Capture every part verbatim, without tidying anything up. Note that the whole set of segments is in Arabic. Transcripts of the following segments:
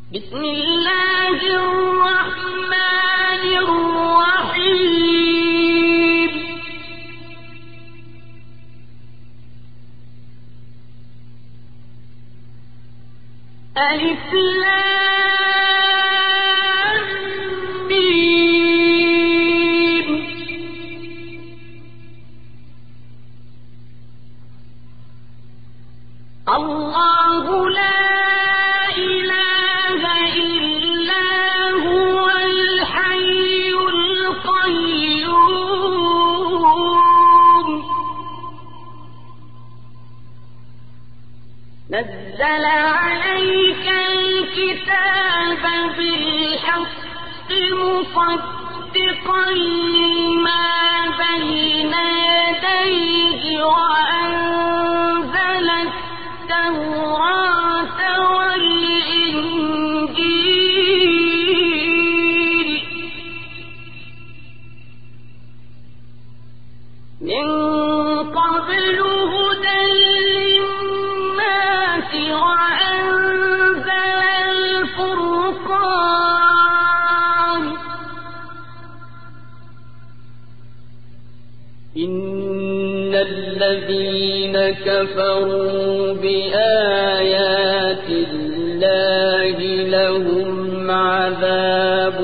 بسم الله الرحمن الرحيم. ألف لام ميم. الله لا نزل عليك الكتاب بالحق مصدقا لما بين يديه وأنزل التوراة والإنجيل من قبل هدى وأنزل الفرقان. إن الذين كفروا بآيات الله لهم عذاب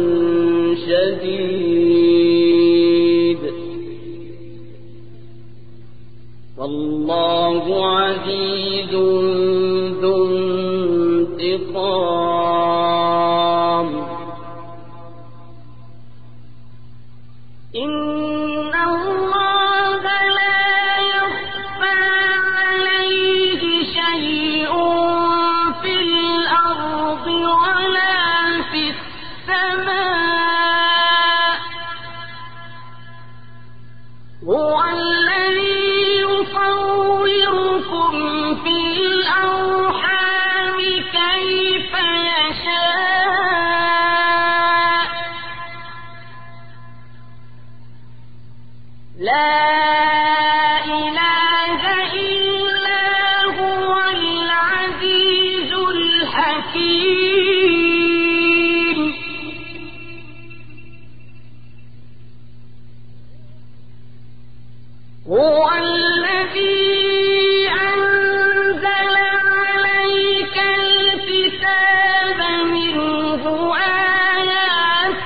شديد والله عزيز ذو انتقام. إن الله لا يخفى عليه شيء في الأرض ولا في السماء. هو الذي يصوركم في الأرحام كيف يشاء. لا إله إلا هو العزيز الحكيم. هو الذي أنزل عليك الكتاب منه آيات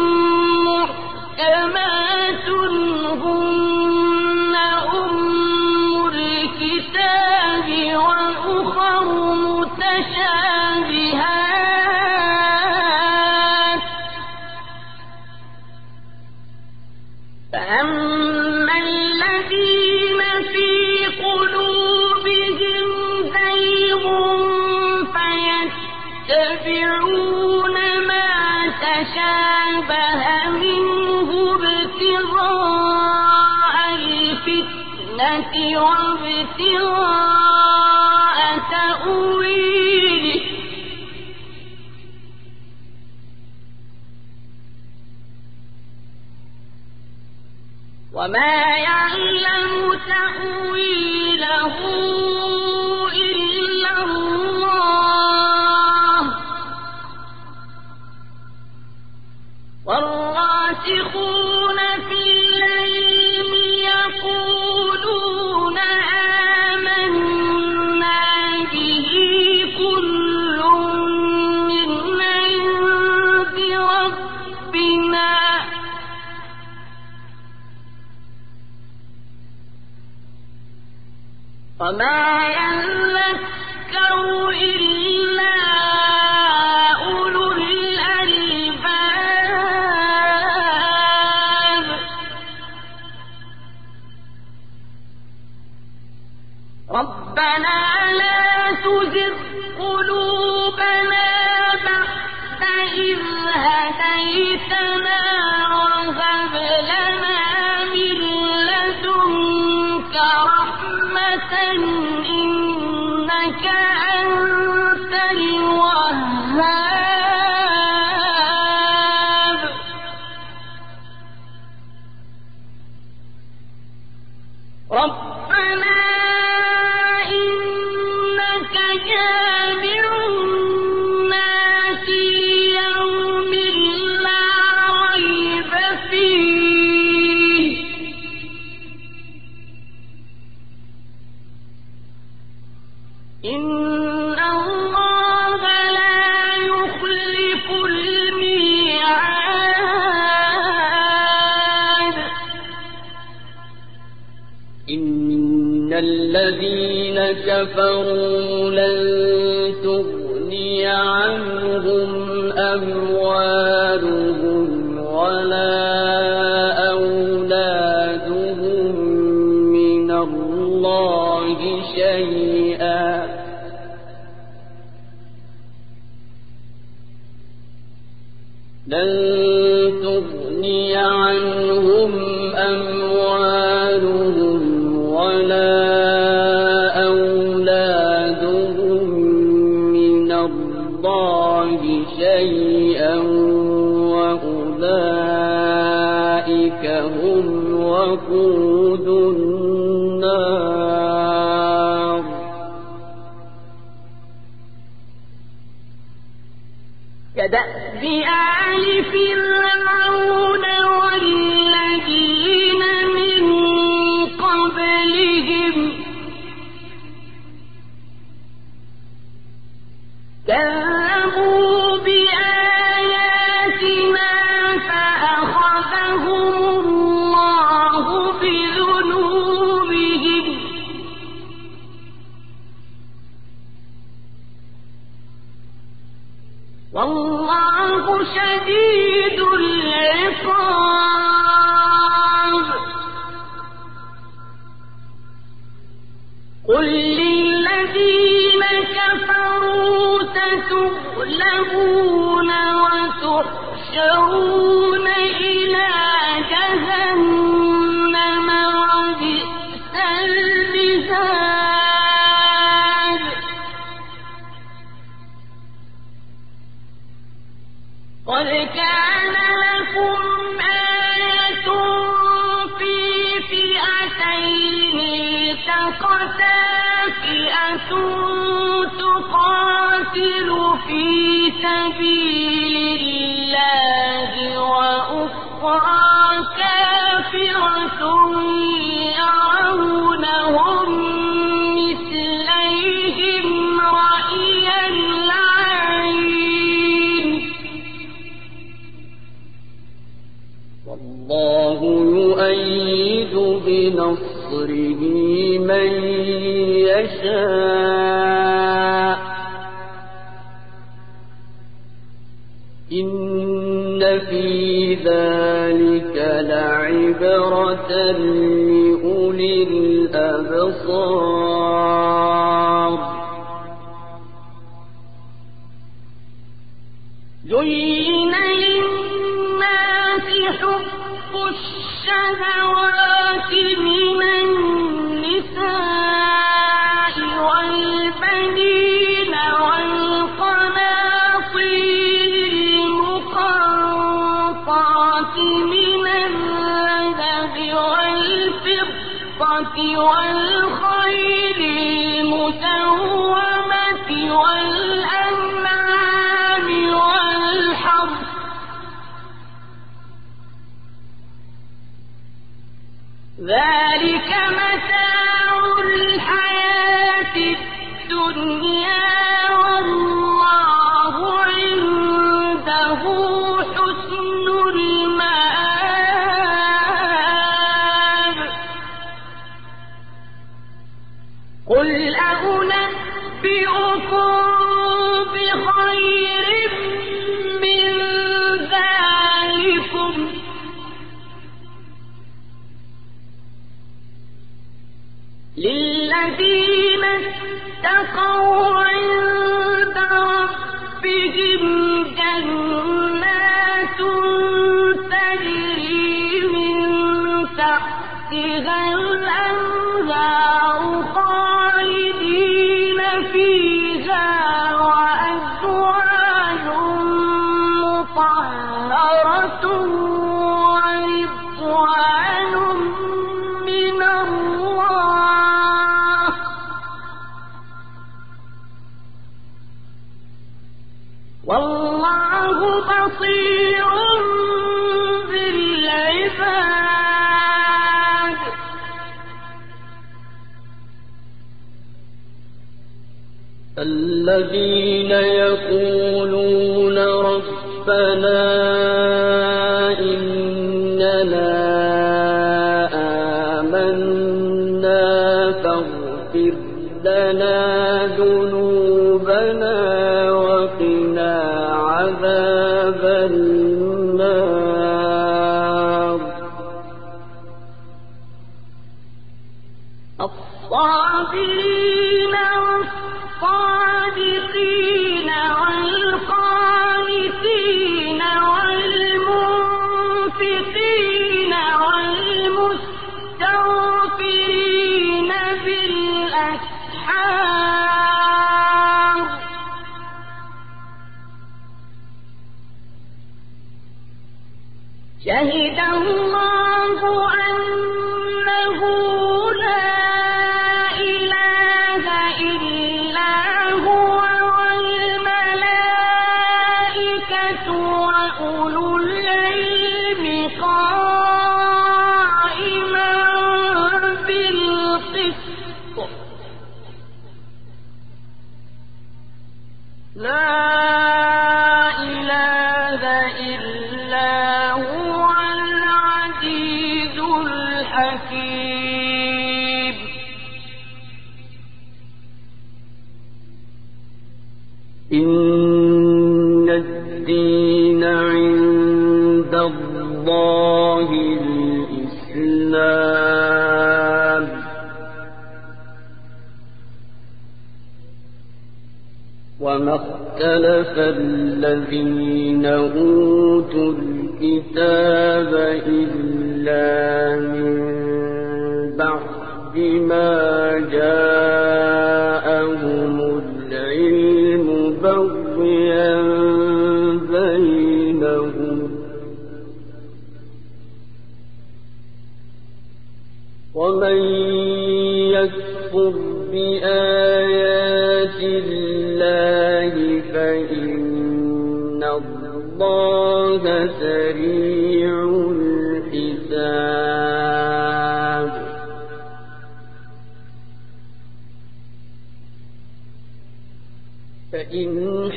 محكمات هن أم الكتاب وأخر متشابهات. فأما الذين في قلوبهم زيغ فيتبعون ما تشابه منه ابتغاء الفتنة وابتغاء تأويله. وما يعلم تأويله إلا الله والراسخون في العلم يقولون آمنا به كل من عند ربنا وما يذكر إلا أولو الألباب. ربنا لا تزغ قلوبنا بعد إذ هديتنا وهب لنا من لدنك رحمة إنك الذين كفروا لن تغني عنهم أموالهم ولا أولادهم من الله شيئا لن تغني عنهم أموالهم ولا أولادهم من الله شيئا وأولئك هم وقود النار كدأب آل فرعون والذين من قبلهم كذبوا بآياتنا فأخذهم الله بذنوبهم والله شديد العقاب قل للذين كفروا ستغلبون وتحشرون إلى جهنم وبئس المهاد قد كان لكم آية في فئتين التقتا فئة تقاتل في سبيل الله وأخرى كافرة يرونهم مثليهم رأي العين والله يؤيد بنصره من يشاء إن في ذلك لعبرة لأولي الأبصار زين للناس حب الشهوات من النساء والبنين والقناطير المقنطرة من الذهب والفضة والخيل المسومة والأنعام والحرث ذلك متاع الحياة الدنيا والله عنده حسن المآب قل أنبئكم بخير من ذلكم للذين اتقوا عند ربهم جنات تجري من تحتها الأنهار خالدين فيها وأزواج مطهرة ورضوان من الله والله بصير بالعباد الذين يقولون ربنا إننا آمنا فاغفر شهد الله أنه لا إله إلا هو والملائكة وأولو العلم قائما بالقسط لا إله إلا هو العزيز الحكيم إن الدين عند الله الإسلام وما اختلف الذين أوتوا الكتاب إلا من بعد ما جاءهم العلم بغيا بينهم ومن يكفر بآيات الله فإن الله سريع الحساب فإن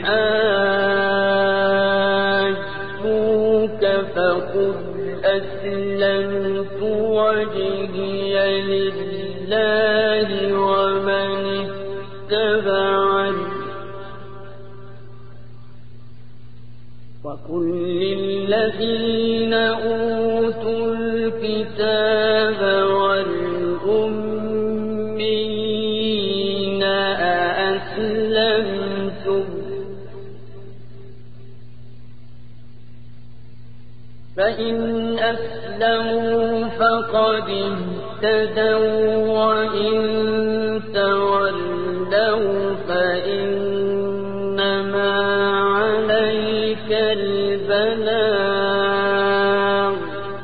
حاجوك فقل أسلمت وجهي لله ومن اتبعني وقل للذين أوتوا الكتاب والأمين أأسلمتم فإن أسلموا فقد اهتدوا وإن تولوا فإنما عليك البلاغ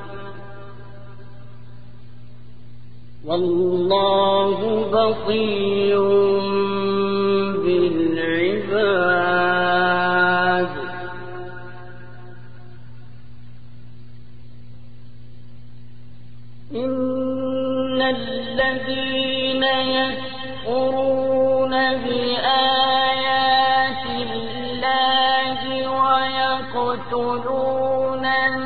والله بصير بالعباد إن الذين يكفرون بآيات الله ويقتلون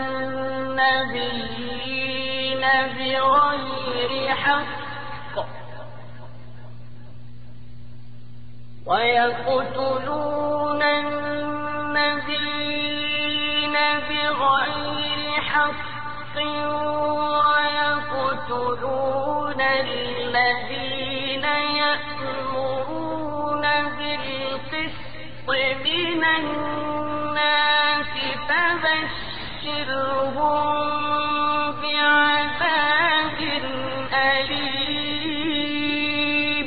النبيين بغير حق ويقتلون النبيين بغير حق ويقتلون الذين يأمرون بالقسط من الناس فبشرهم بعذاب أليم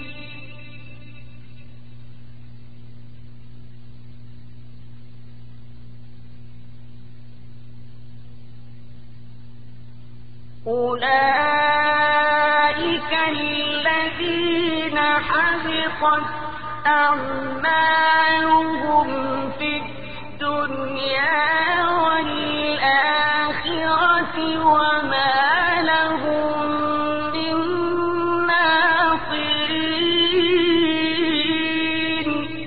أولئك الذين حبطت أعمالهم في الدنيا والآخرة وما لهم من ناصرين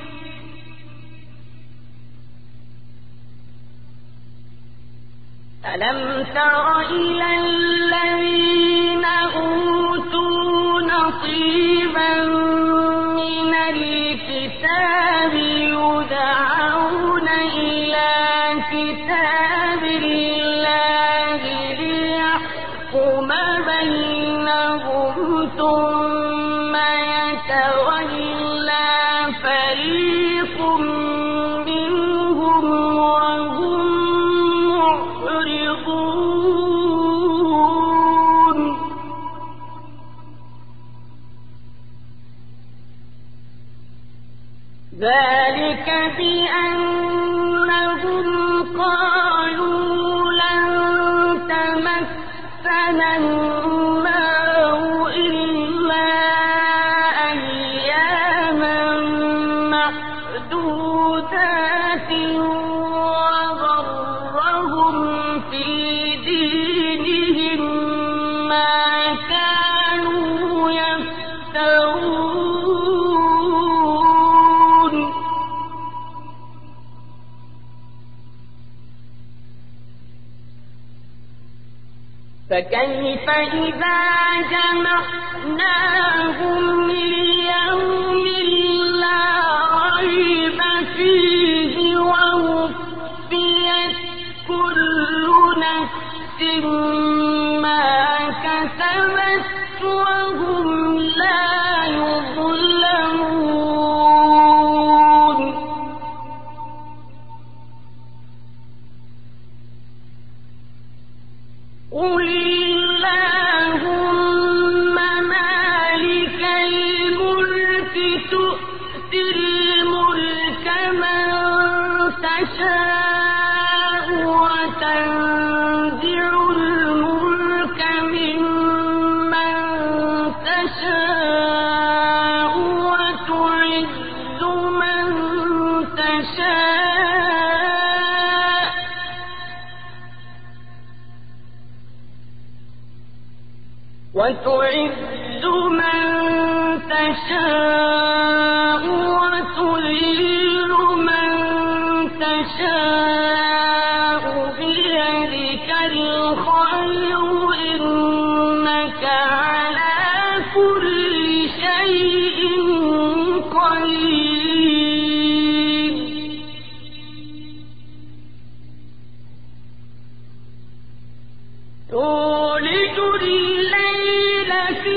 ألم تر إلى الذين أوتوا نصيبا من الكتاب يدعون إلى كتاب الله ليحكم بينهم ثم يتولى فريق منهم وهم معرضون ذلك بأنهم قالوا موعودات وغرهم في دينهم ما كانوا يفترون فكيف إذا جمعناهم ليوم لا ريب فيه ووفيت كل نفس ما كسبت وهم لا يظلمون قل اللهم مالك الملك تؤتي الملك من تشاء وتنزع الملك ممن تشاء وتعز من تشاء وتعز من تشاء وتذل من تشاء بيدك الخير إنك على كل شيء قدير تولج الليل في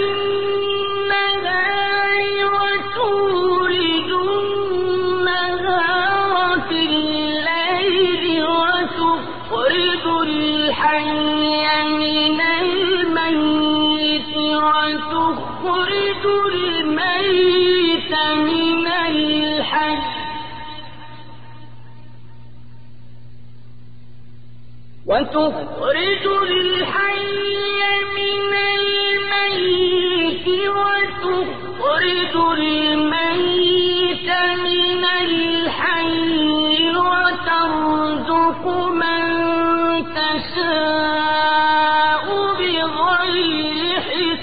النهار وتولج النهار في الليل وتخرج الحي من الميت وتخرج الميت من الحي وتخرج الحي من الميت وتخرج الميت من الحي وترزق من تشاء بغير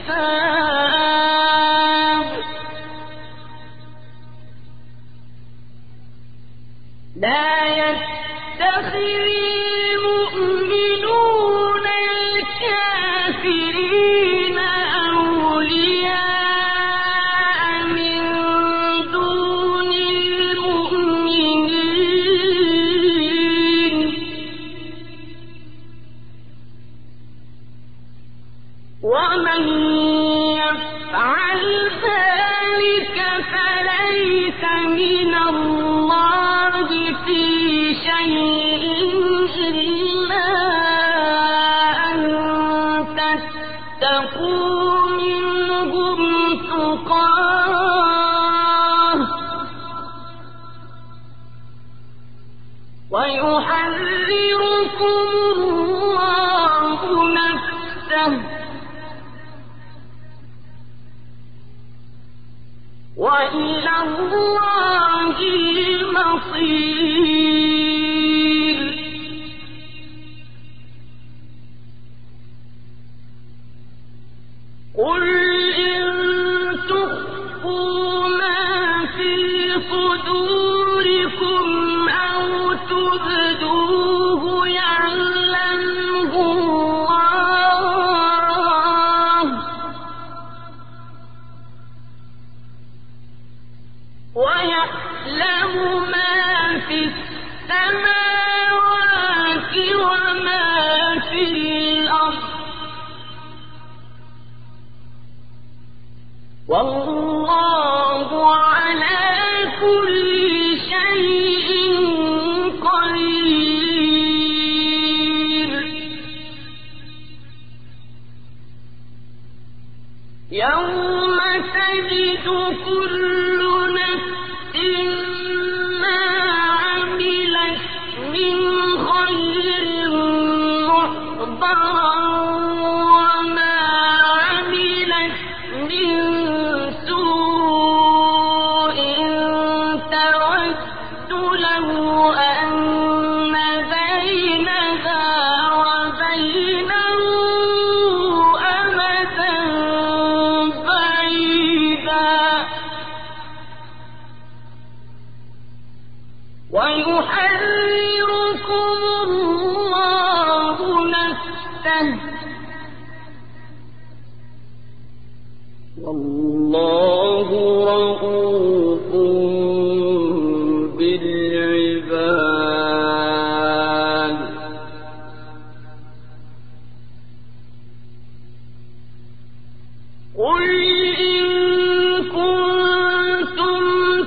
حساب لا يتخذ المؤمنون الكافرين أولياء من دون المؤمنين ومن يفعل ذلك فليس من الله في شيء إلا أن تتقوا منهم تقاه ويحذركم الله نفسه وإلى الله المصير قل إن تخفوا ما في صدوركم أو تبدوه يعلمه الله ويعلم ما في السماوات وما في الأرض والله على كل شيء قدير يوم تجد كل نفس ما عملت من خير محضرا وما عملت من سوء تود والله رؤوف بالعباد. قل إن كنتم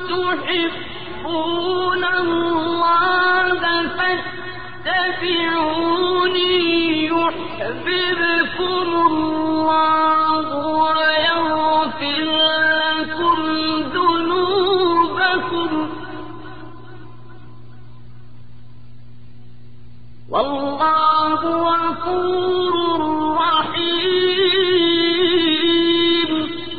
تحبون الله فاتبعوني يحببكم الله ويغفر لكم ذنوبكم والله غفور رحيم.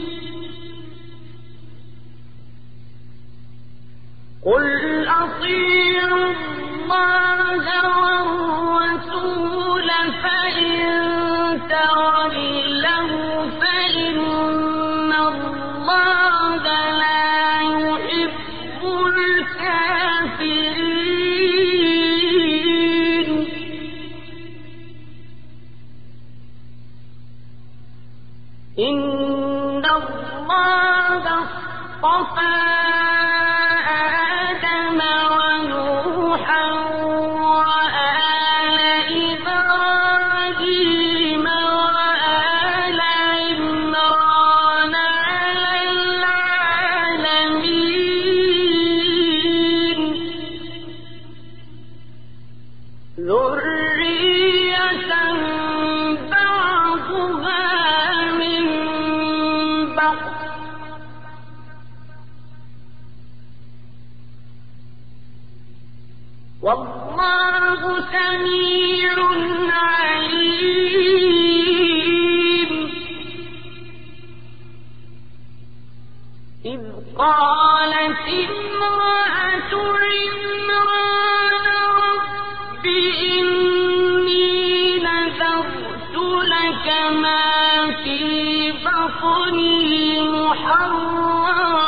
قل أطيعوا الله والرسول فإن تولوا فإن الله لا يحب الكافرين. إن الله اصطفى آدم ونوحا وآل إبراهيم وآل عمران على العالمين ذرية بعضها من بعض والله سميع عليم. إذ قالت امرأة عمران رب إني نذرت لك ما في بطني محررا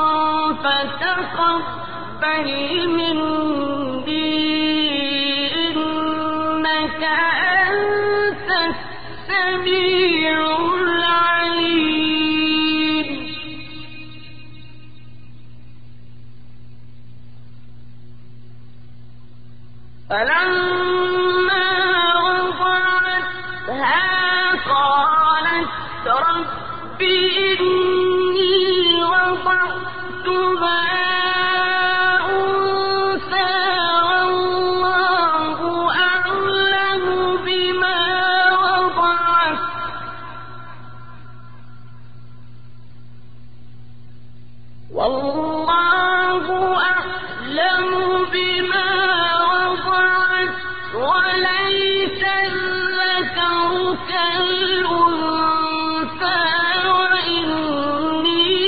فتقبل مني إنك أنت السميع العليم. فلما وضعتها قالت رب إني وضعتها أنثى والله أعلم بما وضعت والله أعلم بما وليس الذكر كالأنثى وإني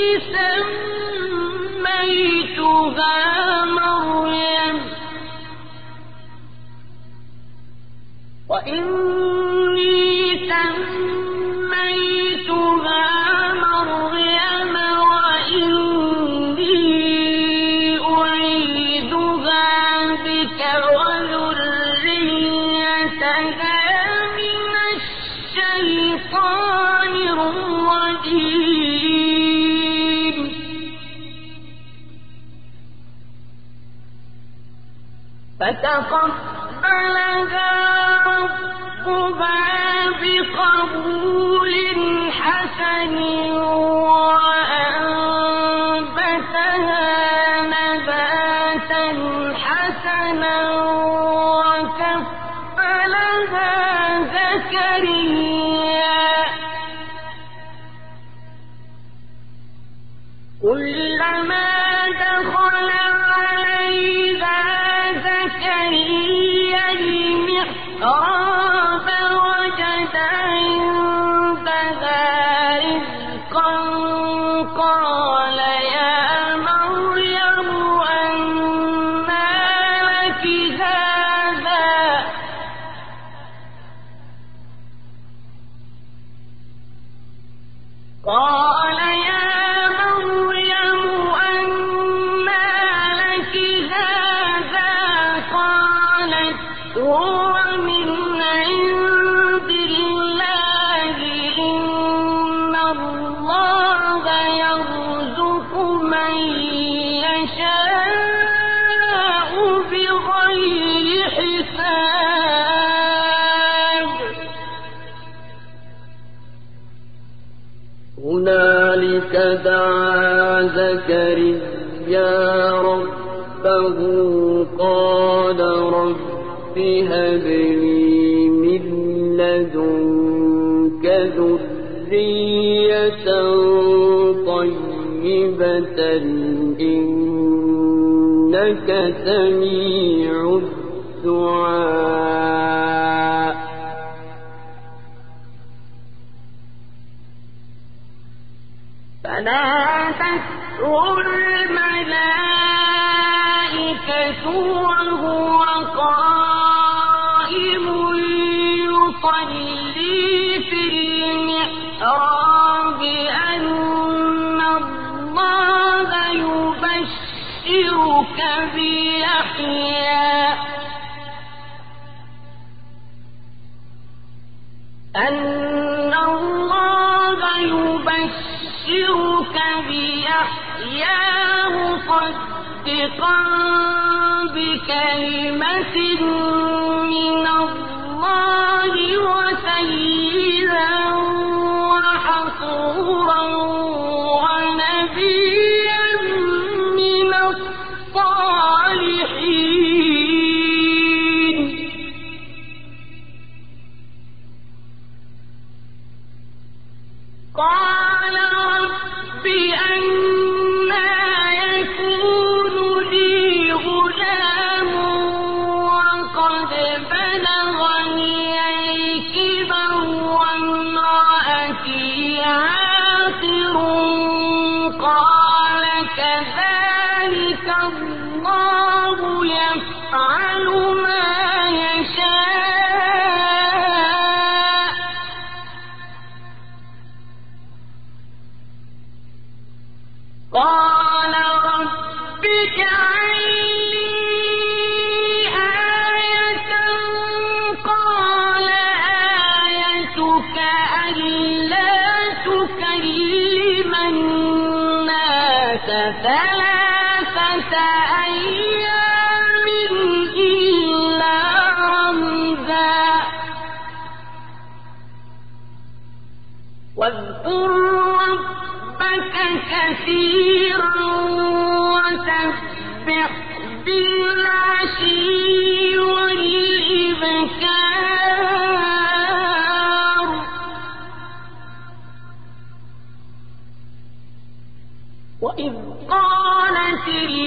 سميتها مريم وإني سميتها مريم وإني أعيذها بك وذريتها من الشيطان الرجيم. فتقبلها ربها بقبول حسن وأنبتها نباتا حسنا وكفلها زكريا كلما دخل عليها زكريا المحراب وجد عندها رزقا قال يا مريم أنى هو من عند الله إن الله يرزق من يشاء بغير حساب هنالك دعا زكريا ربه قال رب هب لي من لدنك ذرية طيبة إنك سميع الدعاء فنادته الملائكة وهو قائم يصلي في المحراب أن الله يبشرك بيحيى أن الله يبشرك بيحيى مصدقا بكلمة من الله وسيدا وحصورا ونبيا من الصالحين قال رب أنى يكون لي غلام وقد بلغني الكبر وامرأتي عاقر قال كذلك الله يفعل ما يشاء قال رب اجعل لي آية قال آيتك ألا تكلم الناس ثلاثة أيام إلا رمزا واذكر ربك كثيرا وسبح بالعشي والإبكار وإذ قالت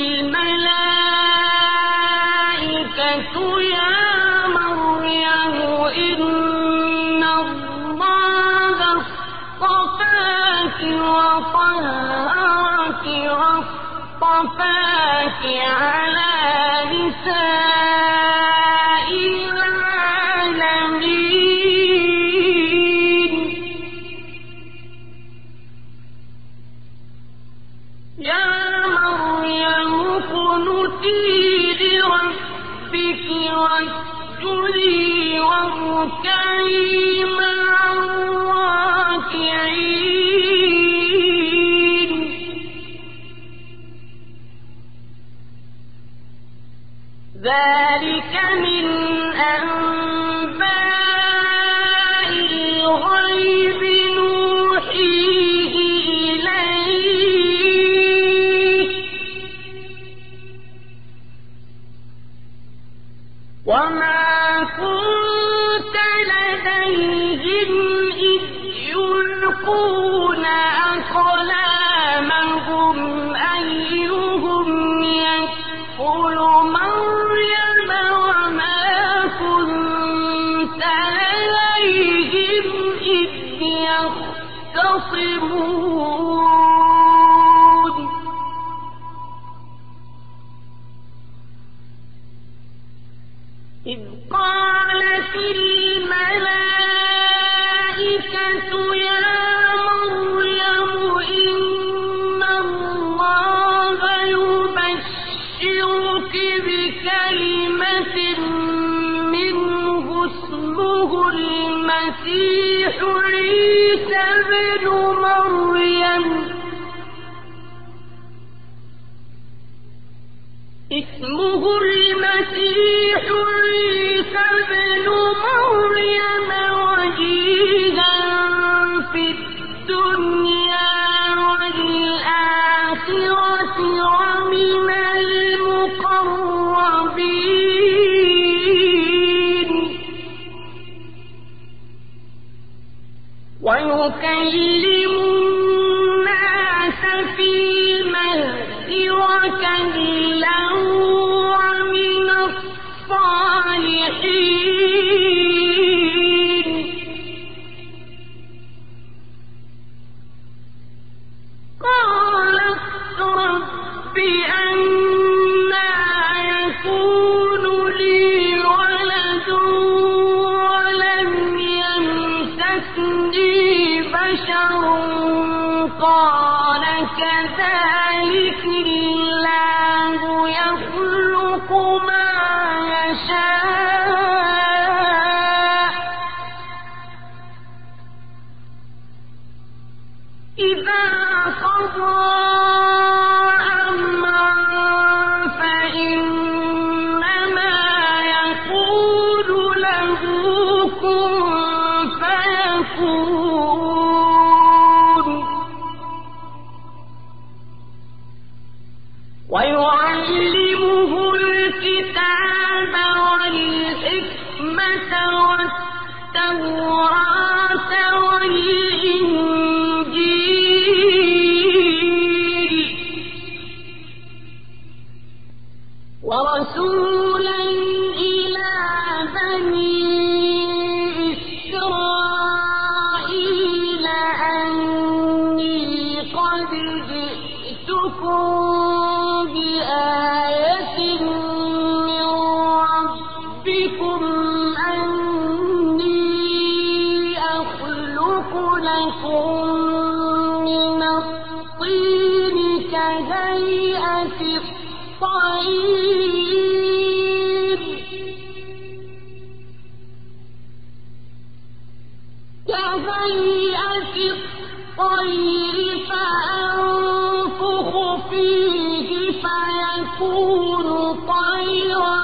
الملائكة يا مريم إن الله اصطفاك وطهرك واصطفاك على نساء العالمين يا مريم اقنتي لربك واسجدي واركعي مع الراكعين ذلك من أنباء الغيب نوحيه إليك وما كنت لديهم إذ يلقون أقلامهم أيهم يكفل مريم وما كنت لديهم إذ يختصمون إذ قالت الملائكة يا مريم إن الله يبشرك بكلمة من المسيح عيسى ابن مريم اسمه المسيح عيسى ابن مريم وجيها في الدنيا والآخرة ومن المقربين ويكلم الناس في المهد وكهلا ومن الصالحين قالت رب أنى يكون لي ولد ولم يمسسني بشر قال كذلك الله يخلق ما يشاء إذا قضى أمرا فإنما يقول له كن فيكون ويعلمه الكتاب والحكمة والتوراة والإنجيل ورسولا إلى بني إسرائيل أني قد جئتكم بآية من ربكم أني أخلق لكم من الطين كهيئة الطير كهيئة الطير فأنفخ فيه فيكون طيرا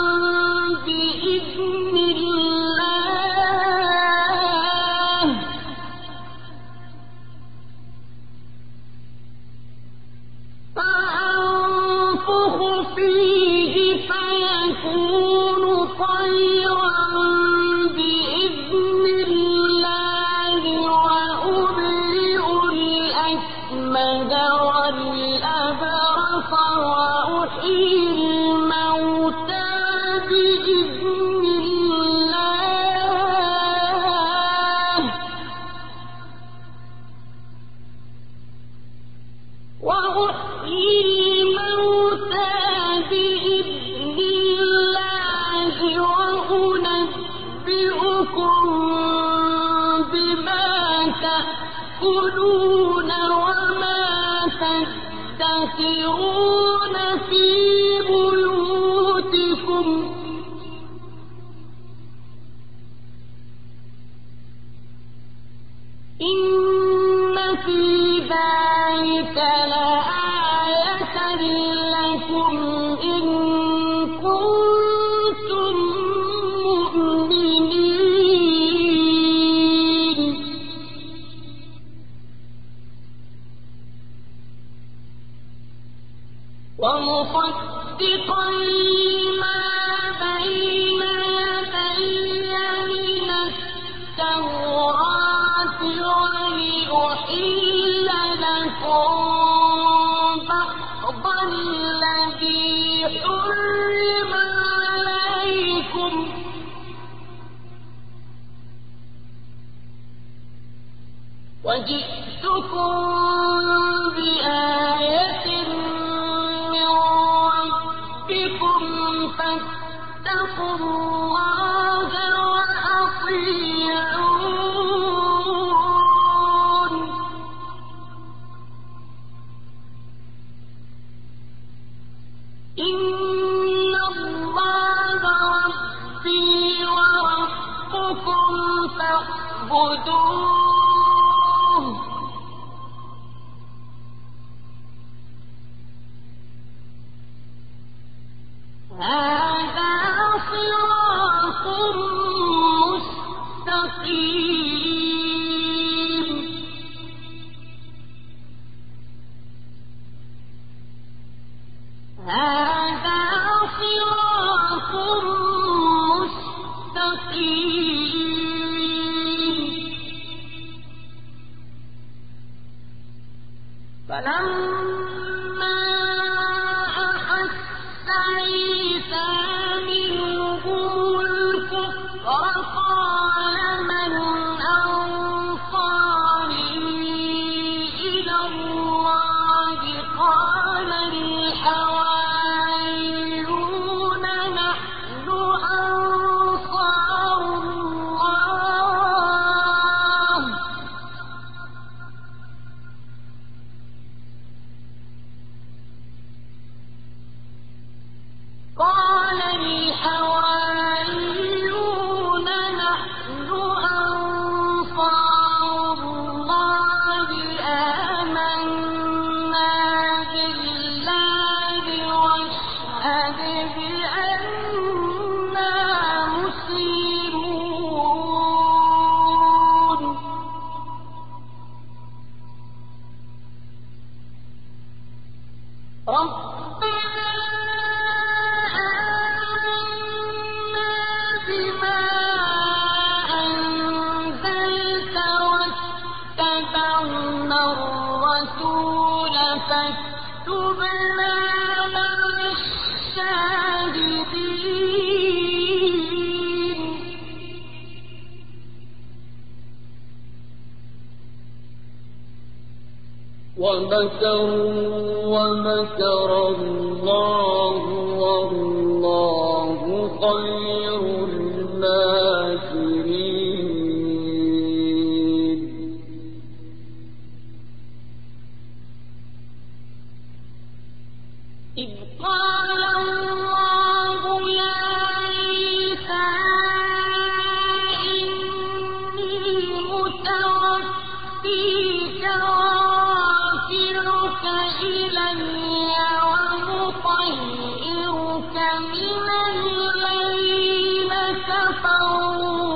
بإذن الله فأنفخ فيه فيكون طيرا بإذن الله وأبرئ الأكمه والأبرص وأحيي الموتى بإذن الله وأحيي الموتى بإذن الله وأنبئكم بما تأكلون وما تدخرون في بيوتكم إن في ذلك لآية لكم إن كنتم مؤمنين ومصدقا لما بين يدي من التوراة ولأحل لكم بعض الذي حرم عليكم وجئتكم بآية من ربكم فاتقوا الله وأطيعون إن الله ربي وربكم فاتقوا فاعبدوه هذا صراط مستقيم هذا صراط مستقيم فلما أحس عيسى منهم الكفر قال من أنصاري إلى الله قال الحواريون نحن أنصار الله قال الحواريون نحن أنصار الله آمنا بالله واشهد بأننا مسلمون ربنا آمنا بما أنزلت واتبعنا الرسول فاكتبنا مع الشاهدين ومكروا ومكر الله والله خير الماكرين إذ قال الله يا عيسى إني متوفيك ورافعك إلي ومطهرك من الذين كفروا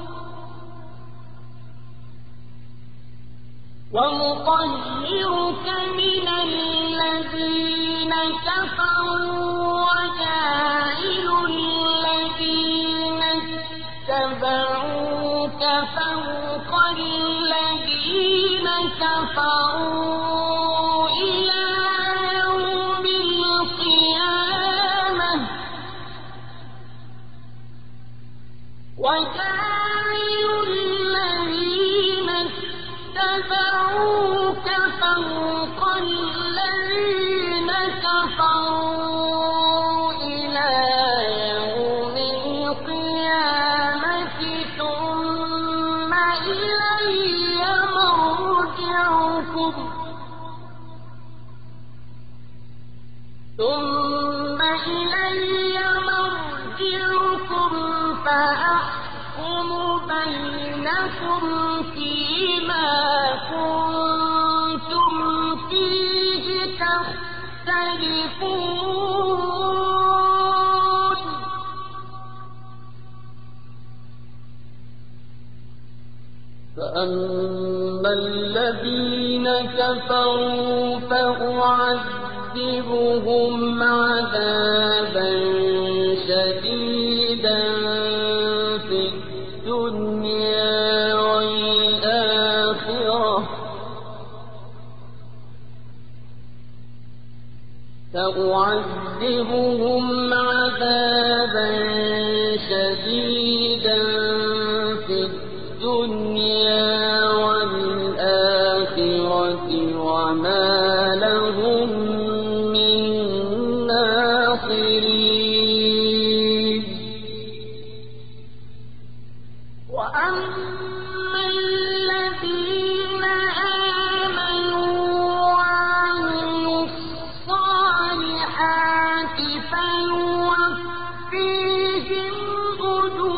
ومطهرك من الذين كفروا وجاعل الذين اتبعوك فوق الذين كفروا إلى يوم القيامة وجاعل الذين اتبعوك فوق الذين كفروا إلى يوم القيامة ثم إلي مرجعكم ثم إلي مرجعكم فأحكم بينكم فيما كنتم فيه تختلفون فأما الذين كفروا فأعذبهم عذابا شديدا في الدنيا والآخرة فأعذبهم عذابا شديدا في الدنيا والآخرة وما لهم من ناصرين وأما الذين آمنوا وعملوا الصالحات فيوفيهم أجورهم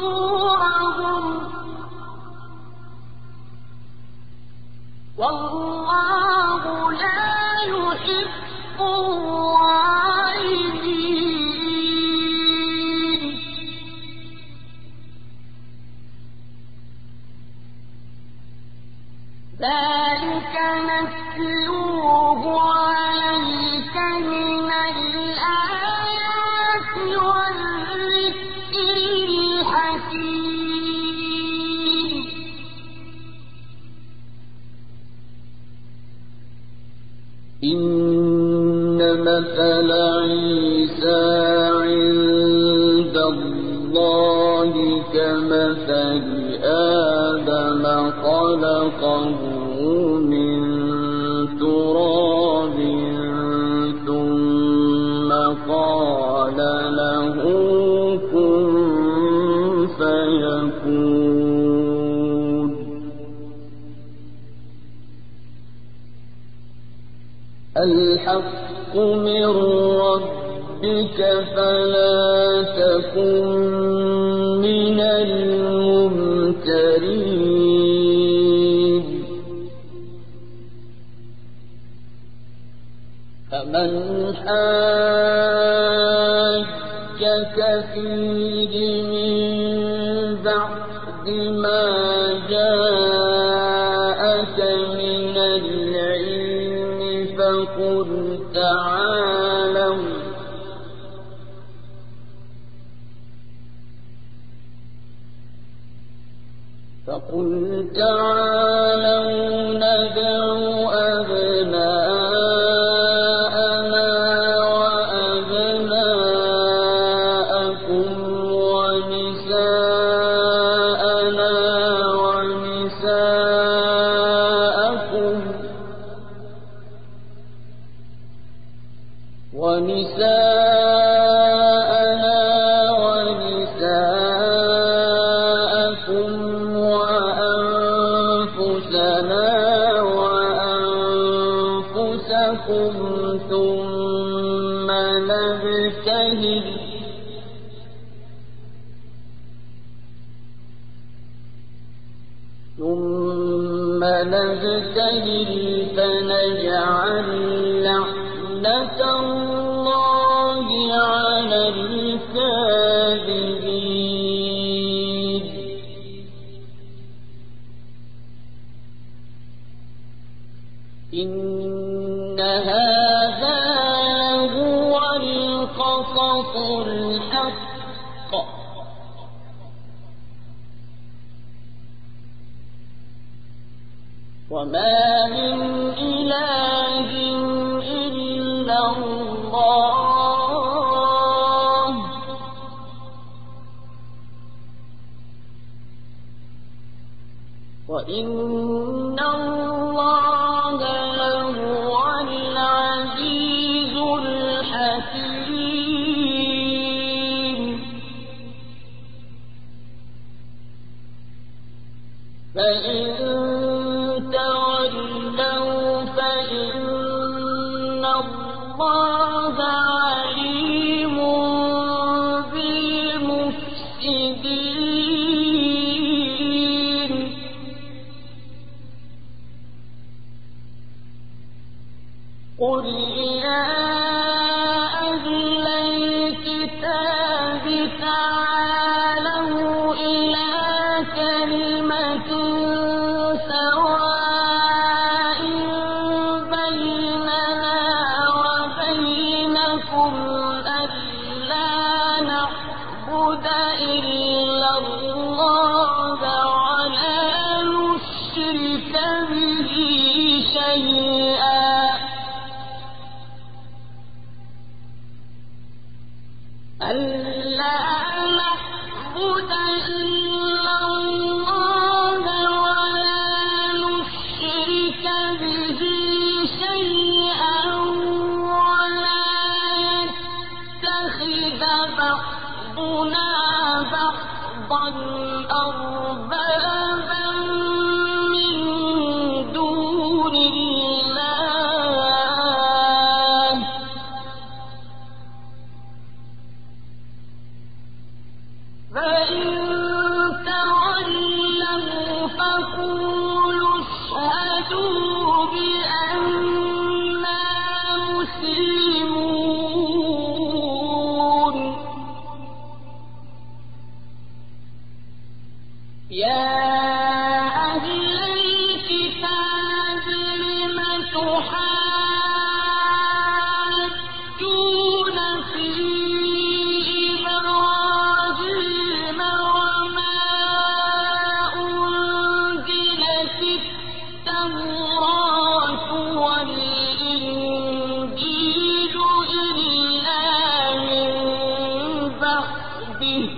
ذلك نتلوه عليك من الآيات والذكر الحكيم إن مثل عيسى عند الله كمثل آدم خلقه من تراب ثم قال له كن فيكون الحق من ربك فلا تكن من الممترين فمن حاجك فيه من بعد ما جاءك من العلم فقل تعالوا فقل تعالوا ندع أبناءنا وأبناءكم ونساءنا ونساءكم ونساءنا ونساءكم وأنفسنا وأنفسكم ثم نبتهل ثم نبتهل فنجعل لعنة الله على الكاذبين إن هذا لهو القصص الحق وما من إله إلا الله وإن الله لهو العزيز الحكيم فإن تولوا فإن الله عليم بالمفسدين قل يا أهل الكتاب تعالوا إلى كلمة سواء بيننا وبينكم ألا نعبد إلا الله ولا نشرك به شيئا ألا نعبد إلا الله ولا نشرك به شيئا ولا يتخذ بعضنا بعضا أربابا من دون الله فإن تولوا فقولوا اشهدوا بأننا مسلمون يا أهل الكتاب به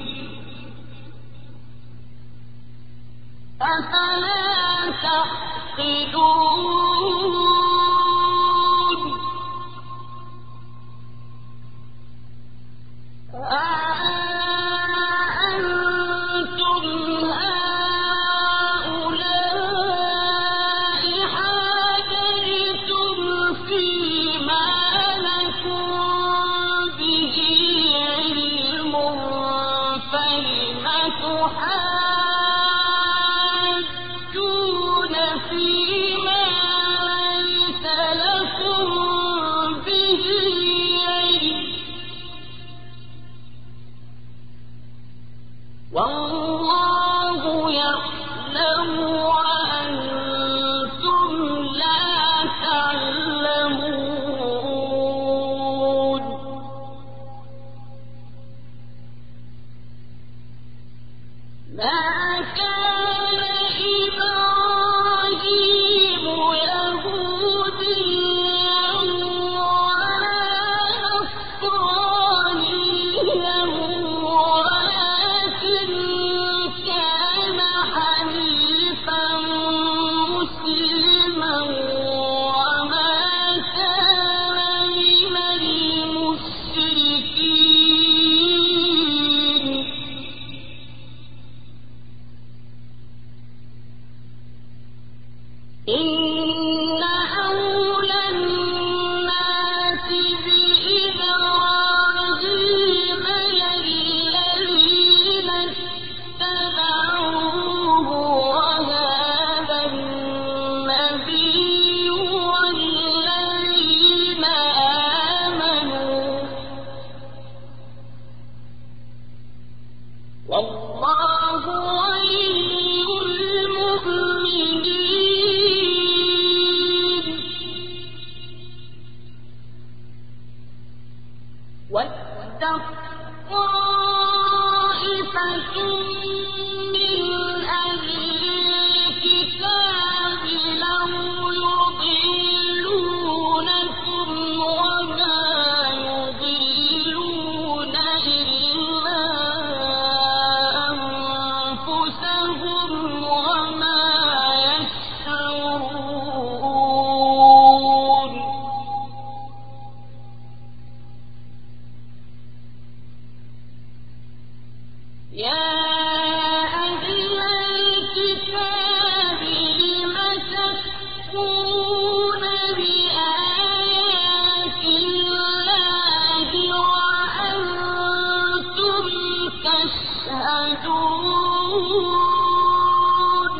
أفلا تعقلون والله يعلم وأنتم لا تعلمون ما كان إبراهيم يهوديا ولا نصرانيا ولكن كان حنيفا مسلما وما كان من المشركين إن أولى الناس بإبراهيم للذين اتبعوه وهذا النبي والذين آمنوا والله ولي المؤمنين وَدَّ طَائِفَةٌ مِّنْ أَهْلِ الْكِتَابِ لَوْ يُضِلُّونَكُمْ وَمَا يُضِلُّونَ إِلَّا أَنفُسَهُمْ وَمَا يَشْعُرُونَ يَا أَهْلَ الْكِتَابِ لِمَ تَكْفُرُونَ بِآيَاتِ اللَّهِ وَأَنتُمْ تَشْهَدُونَ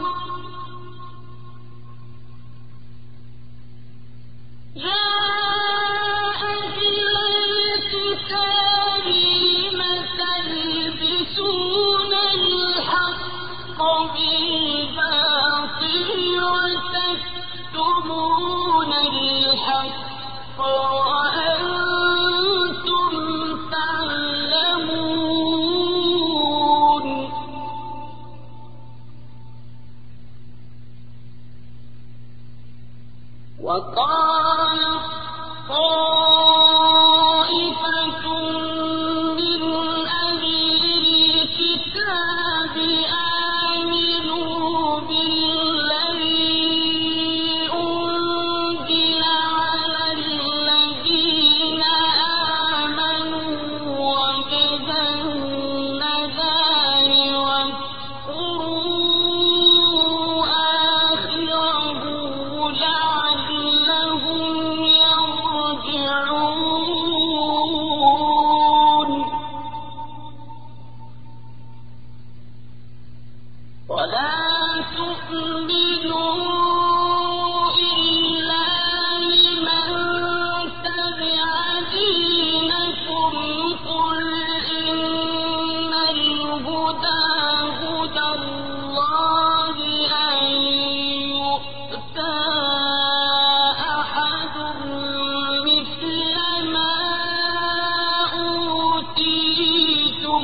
يَا أَهْلَ الْكِتَابِ لِمَ تَلْبِسُونَ الْحَقَّ بِالْبَاطِلِ وَتَكْتُمُونَ الْحَقَّ وَأَنتُمْ تَعْلَمُونَ وَقَالَت طَّائِفَةٌ مِّنْ أَهْلِ الْكِتَابِ آمِنُوا بِالَّذِي أُنزِلَ عَلَى الَّذِينَ آمَنُوا وَجْهَ النَّهَارِ وَاكْفُرُوا آخِرَهُ لَعَلَّهُمْ يَرْجِعُونَ وَلَا تُؤْمِنُوا إِلَّا لِمَن تَبِعَ دِينَكُمْ قُلْ إِنَّ الْهُدَىٰ هُدَى اللَّهِ أَن يُؤْتَىٰ أَحَدٌ مِّثْلَ مَا أُوتِيتُمْ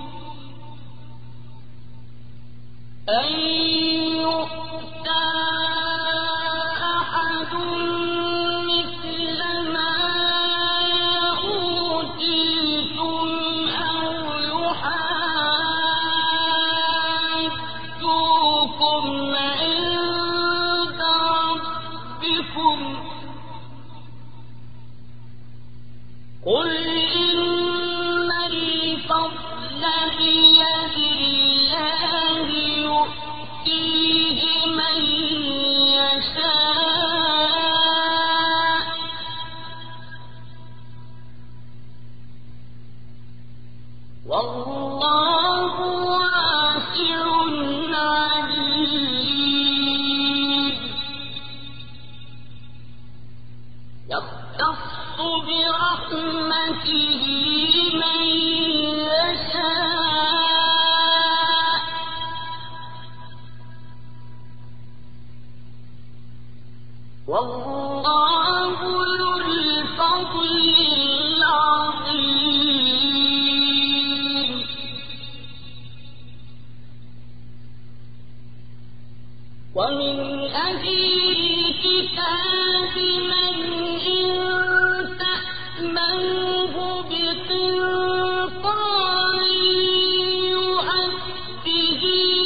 أَن يُؤْتَىٰ أَحَدٌ مِّثْلَ مَا أُوتِيتُمْ أَوْ يُحَاجُّوكُمْ ومن أهل الكتاب من إن تأمنه بقنطار يؤده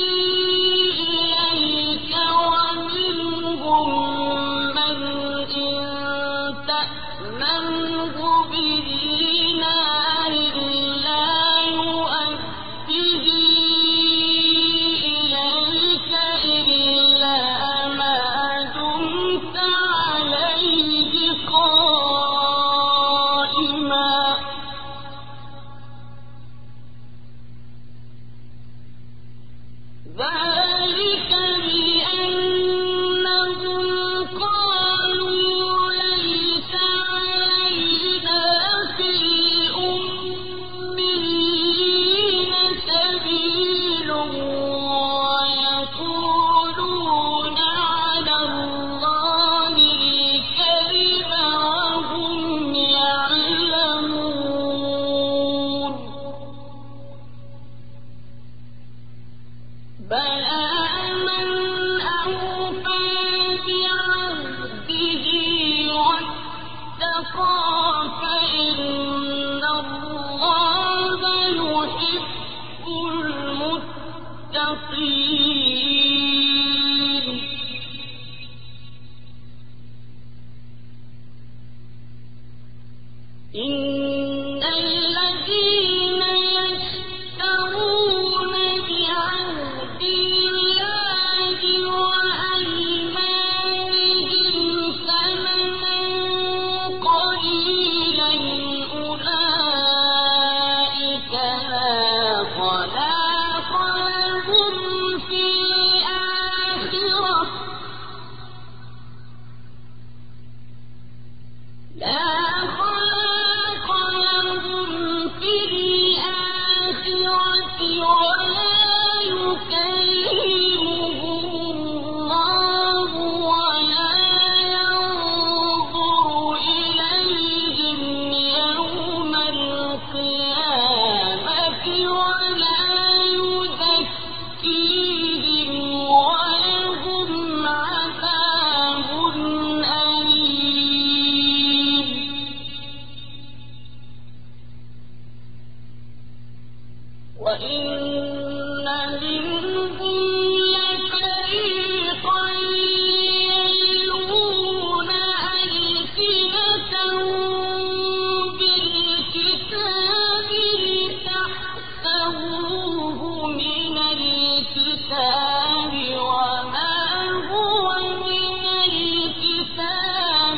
إليك ومنهم من إن تأمنه بدينار لا يؤده إليك إلا ما دمت عليه قائما ذلك بأنهم قالوا ليس علينا في الأميين سبيل ويقولون على الله الكذب وهم يعلمون بلى من أوفى بعهده واتقى فإن الله يحب المتقين إن الذين يشترون بعهد الله وأيمانهم ثمنا قليلا أولئك لا خلاق لهم في الآخرة لا خلاق لهم في الآخرة ولا يكلمهم الله ولا ينظر إليهم يوم القيامة ولا يزكيهم ولهم عذاب أليم وإن منهم لفريقا يلوون ألسنتهم بالكتاب لتحسبوه من الكتاب وما هو من الكتاب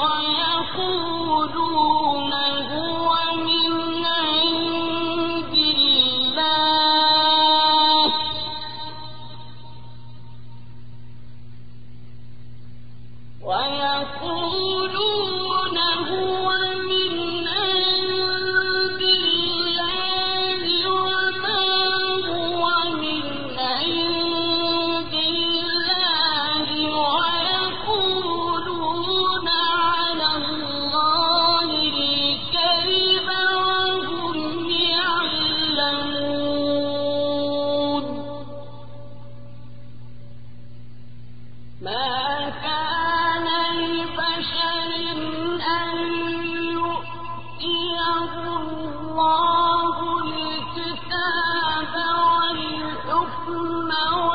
ويقولون هو من عند الله ويقولون هو من عند الله وما هو من عند الله ويقولون على الله الكذب وهم يعلمون ما كان لبشر أن يؤتيه الله الكتاب والحكم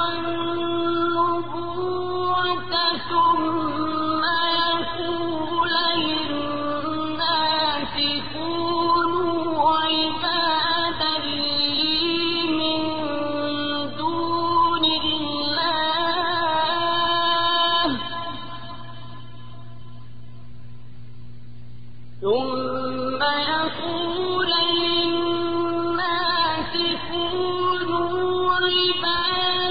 والنبوة ثم يقول للناس كونوا عبادا لي من دون الله ثم يقول للناس كونوا عبادا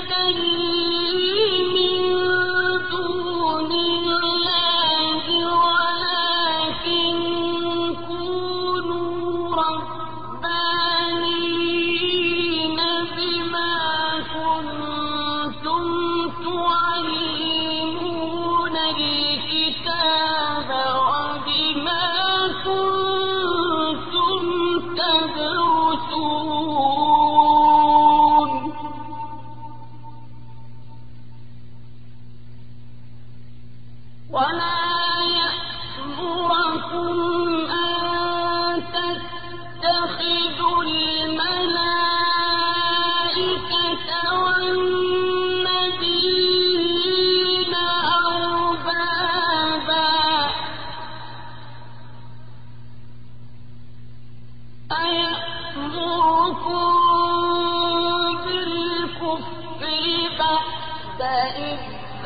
إذ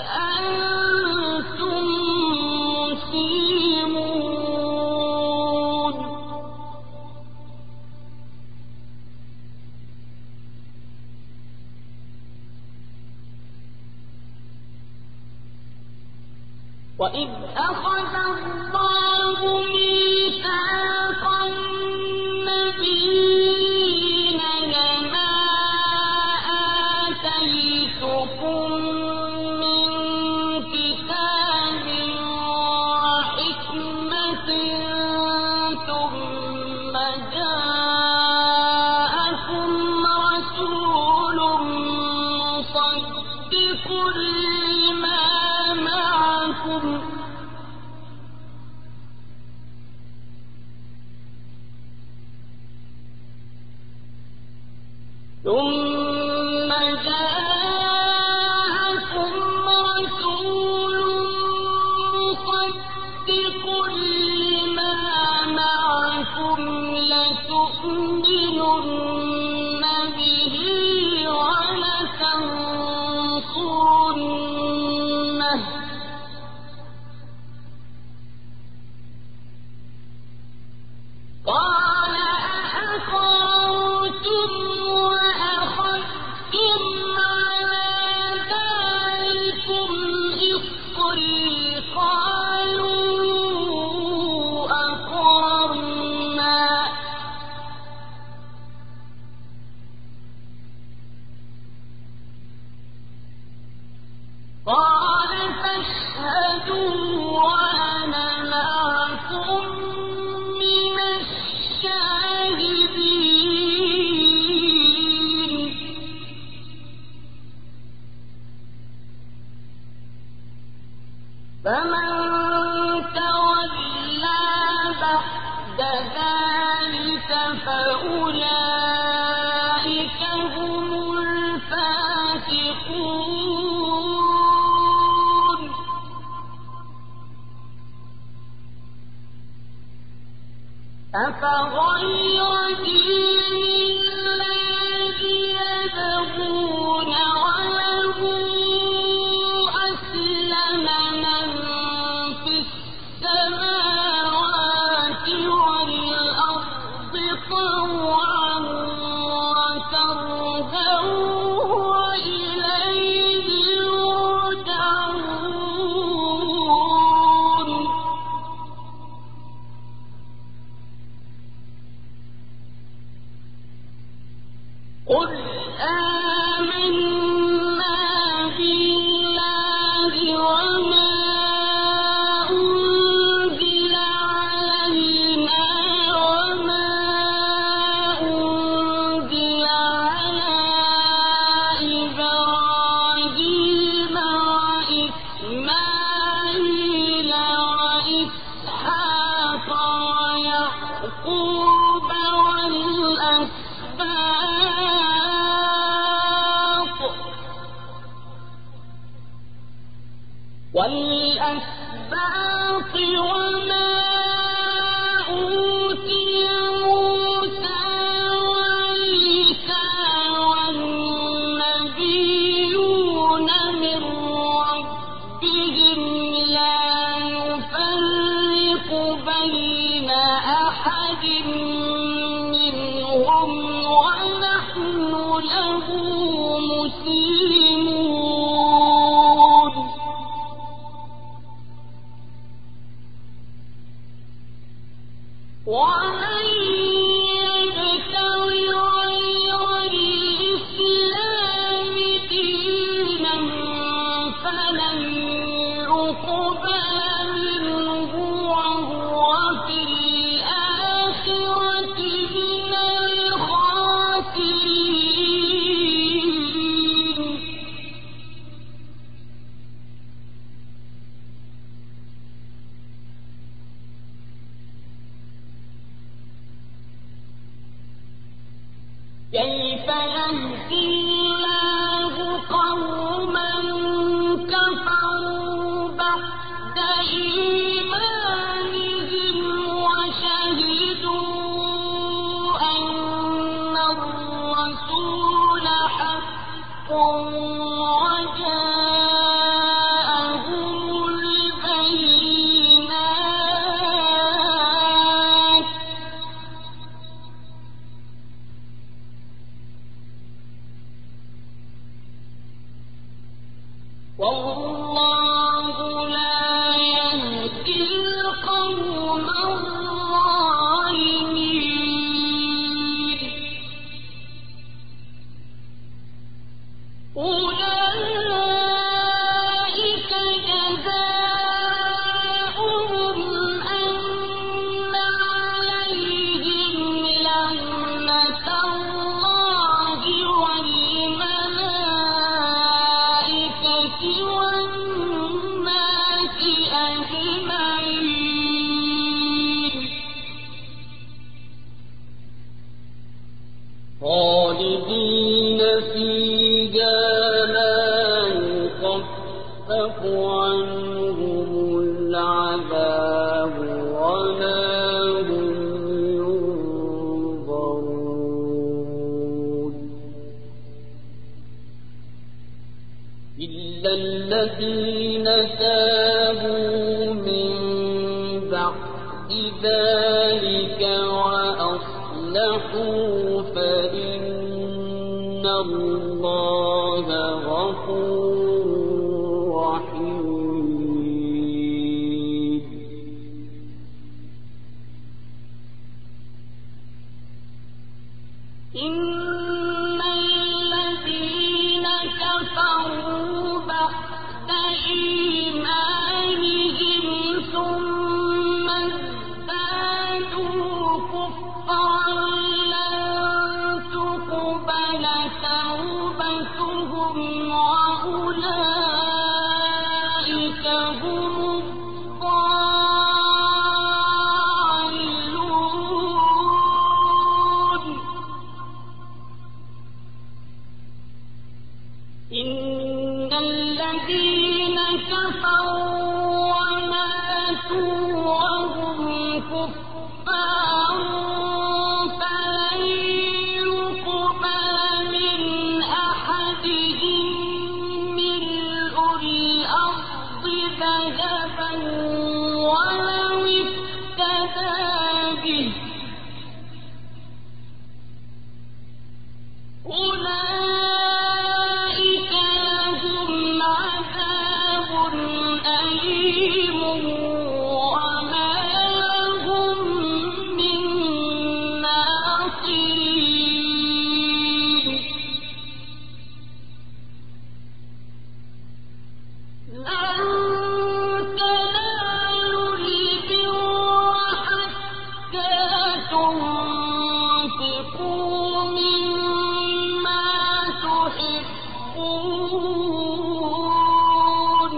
أنتم مسلمون وإذ أخذ الله ميثاق النبيين لما آتيتكم من كتاب وحكمة ثم جاءكم رسول مصدق لما معكم ثم جاءكم رسول مصدق لما معكم لتؤمنن به ولتنصرنه قال أأقررتم وأخذتم على ذلكم إصري قالوا أقررنا قال فاشهدوا وأنا معكم من الشاهدين فمن تولى بعد ذلك فأولئك هم الفاسقون أفغير دين الله يبغون وله أسلم من في السماوات والأرض طوعا وكرها وإليه يرجعون قل آمنا بالله وما أنزل علينا وما أنزل على إبراهيم وإسماعيل وإسحاق ويعقوب والأسباط والأسباط وما أوتي موسى وعيسى والنبيون من ربهم لا نفرق بين أحد منهم ونحن له مسلمون ومن يبتغ غير الإسلام دينا فلن يقبل منه وهو في الآخرة من الخاسرين كيف يهدي الله قوما كفروا بعد إيمانهم وشهدوا أن الرسول حق وجاء والله لا يهدي القوم الظالمين أولئك جزاؤهم أن عليهم لعنة الله والملائكة والناس أجمعين خالدين فيها لا يخفف عنهم العذاب ولا هم ينظرون إلا الذين تابوا من بعد ذلك وأصلحوا فإن الله غفور رحيم إن الذين كفروا بعد إيمانهم ثم ازدادوا كفرا لن تقبل توبتهم وأولئك هم الضالون إن الذين كفروا وماتوا وهم كفار فلن يقبل من أحدهم ملء الأرض ذهبا ولو افتدى به أولئك لهم عذاب أليم وما لهم من ناصرين لن تنالوا البر حتى تنفقوا مما تحبون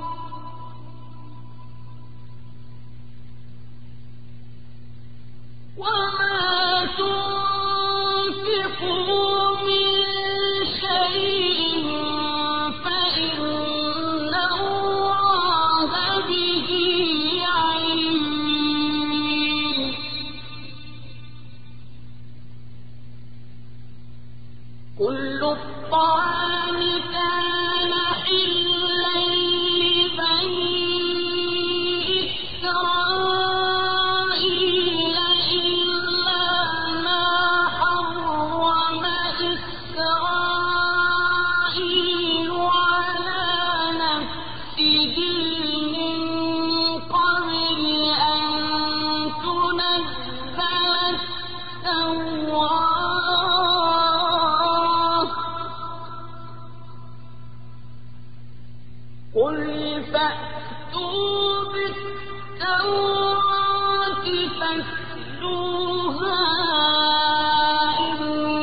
وما تنفقوا من شيء فإن الله به عليم كل الطعام كان حلا لبني إسرائيل إلا ما حرم إسرائيل على نفسه من قبل أن تنزل التوراة قل فأتوا بالتوراة فاتلوها إن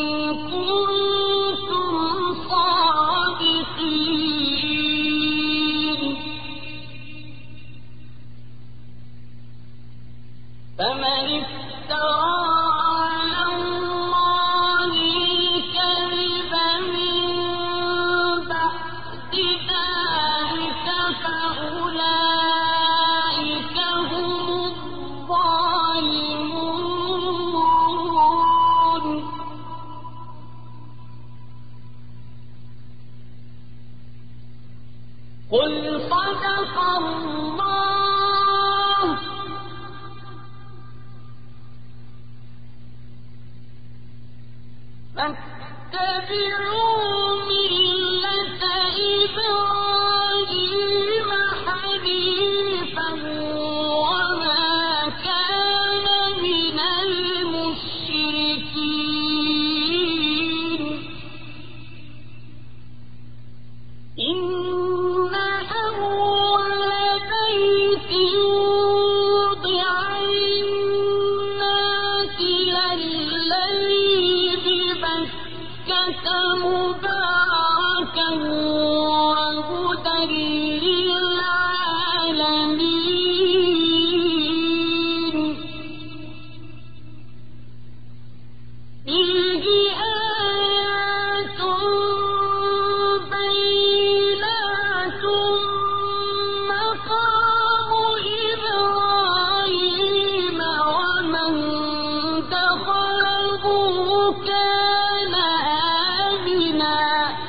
كنتم صادقين فمن افترى على الله الكذب من بعد ذلك فأولئك هم الظالمون قل صدق الله فاتبعوا ملة إبراهيم مباركا وهدى للعالمين فيه آيات بينات مقام إبراهيم ومن دخله كان آمنا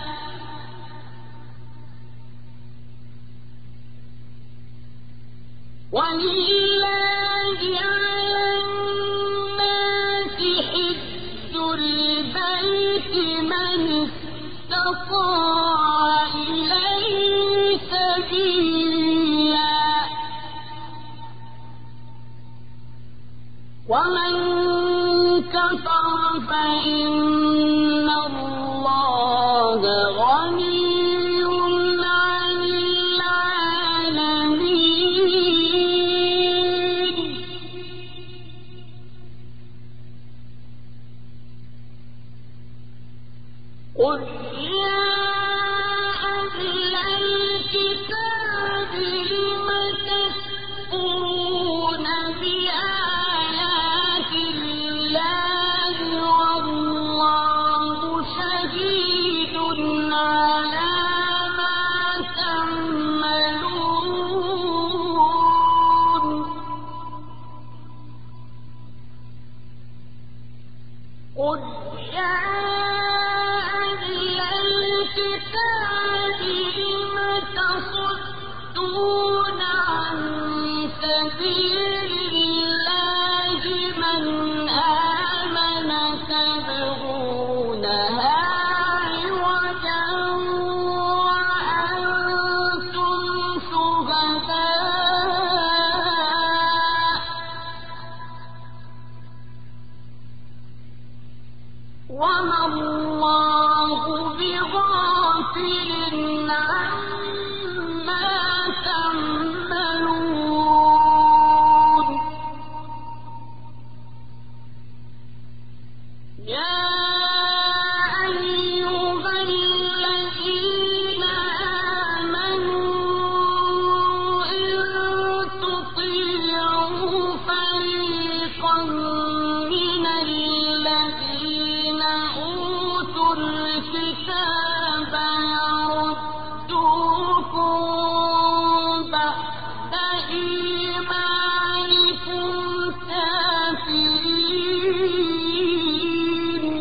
ولله على الناس حج البيت من استطاع إليه سبيلا ومن كفر فإن الله غني عن العالمين قل يا أهل الكتاب لم تكفرون بآيات الله والله شهيد على ما تعملون قل يا أهل الكتاب لم تصدون عن سبيل الله من آمن تبغونها عوجا وأنتم شهداء وما الله بغافل عما تعملون يا أيها الذين آمنوا إن تطيعوا فريقا من الذين أوتوا الكتاب يردوكم بعد إيمانكم كافرين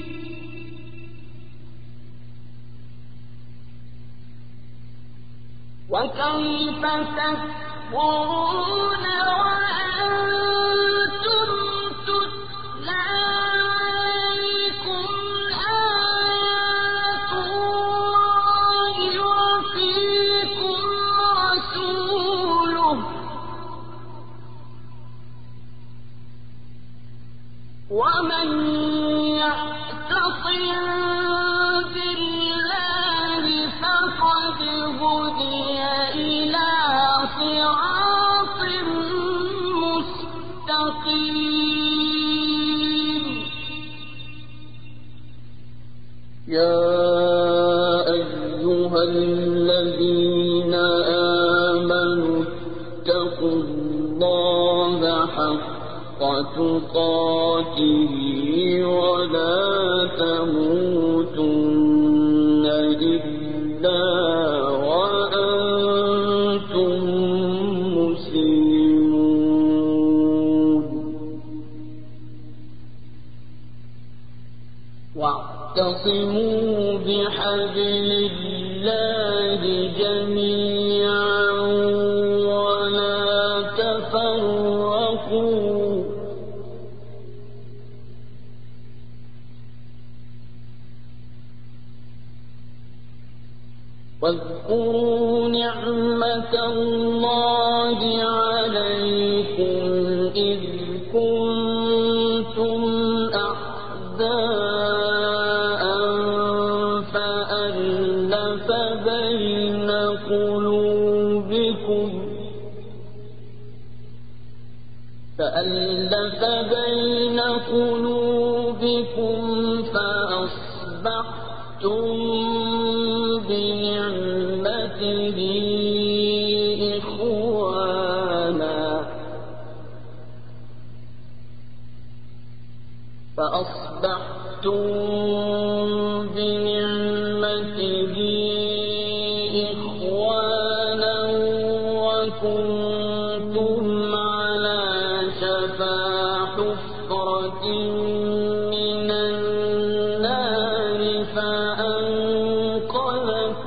وكيف تكفرون وأنتم تتلى عليكم آيات الله وفيكم رسوله ومن يعتصم بالله فقد هدي إلى صراط مستقيم يا أيها الذين آمنوا اتقوا الله حق تقاته ولا تموتن إلا وأنتم مسلمون واعتصموا بحبل الله جميعا ولا تفرقوا واذكروا نعمة الله عليكم إذ كنتم أعداء فألف بين قلوبكم فألف بين قلوبكم فأصبحتم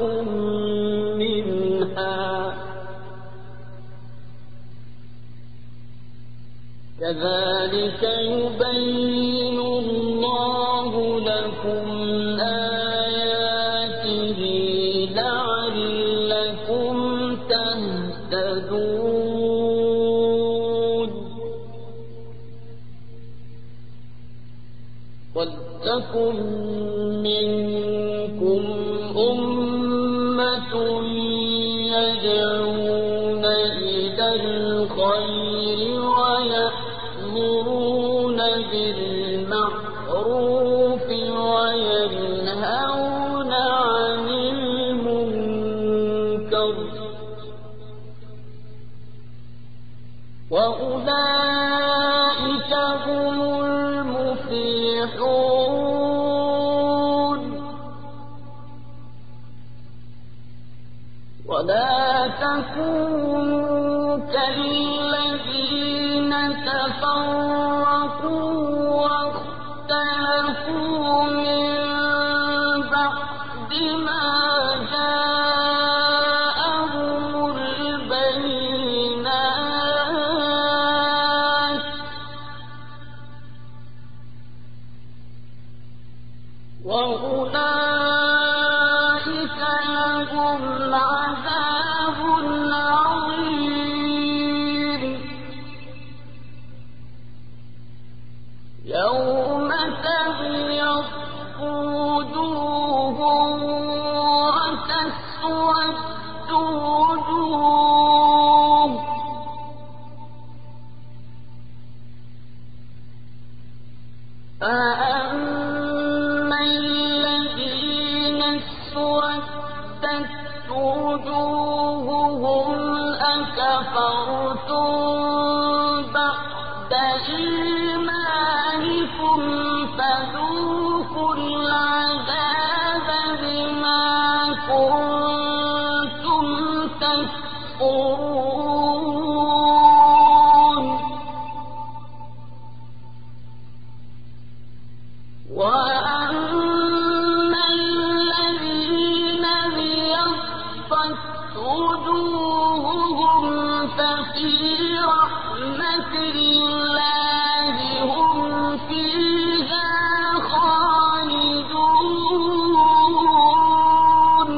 منها كذلك يبين الله لكم آياته لعلكم تهتدون ولتكن منكم أمة يدعون إلى الخير ويأمرون بالمعروف وينهون عن المنكر وأولئك هم المفلحون ولا تكونوا كالذين تفرقوا واختلفوا من بعد ما جاءهم البينات وأولئك لهم عذاب عظيم يوم تبيض وجوه وتسود وجوه فأما الذين اسودت وجوههم أكفرتم بعد إيمانكم فذوقوا العذاب بما كنتم تكفرون وأما الذين ابيضت وجوههم ففي رحمة الله هم فيها خالدون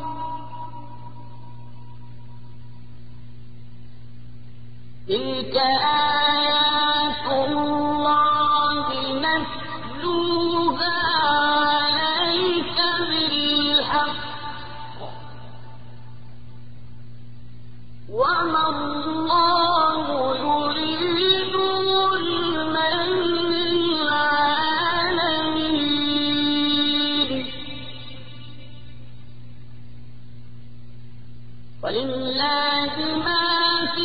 تلك آيات الله نتلوها عليك بالحق وما الله يريد ظلما للعالمين ولله ما في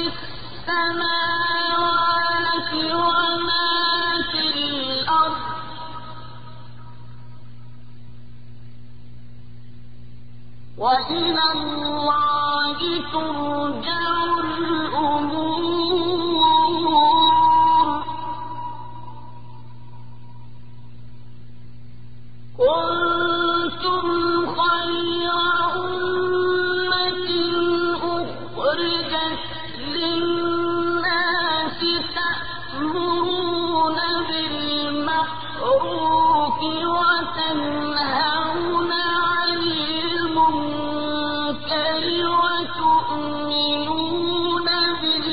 السماوات وما في الأرض وإلى الله ترجع الأمور كنتم خير أمة أخرجت للناس تأمرون بالمعروف وتنهون عن المنكر وتؤمنون بالله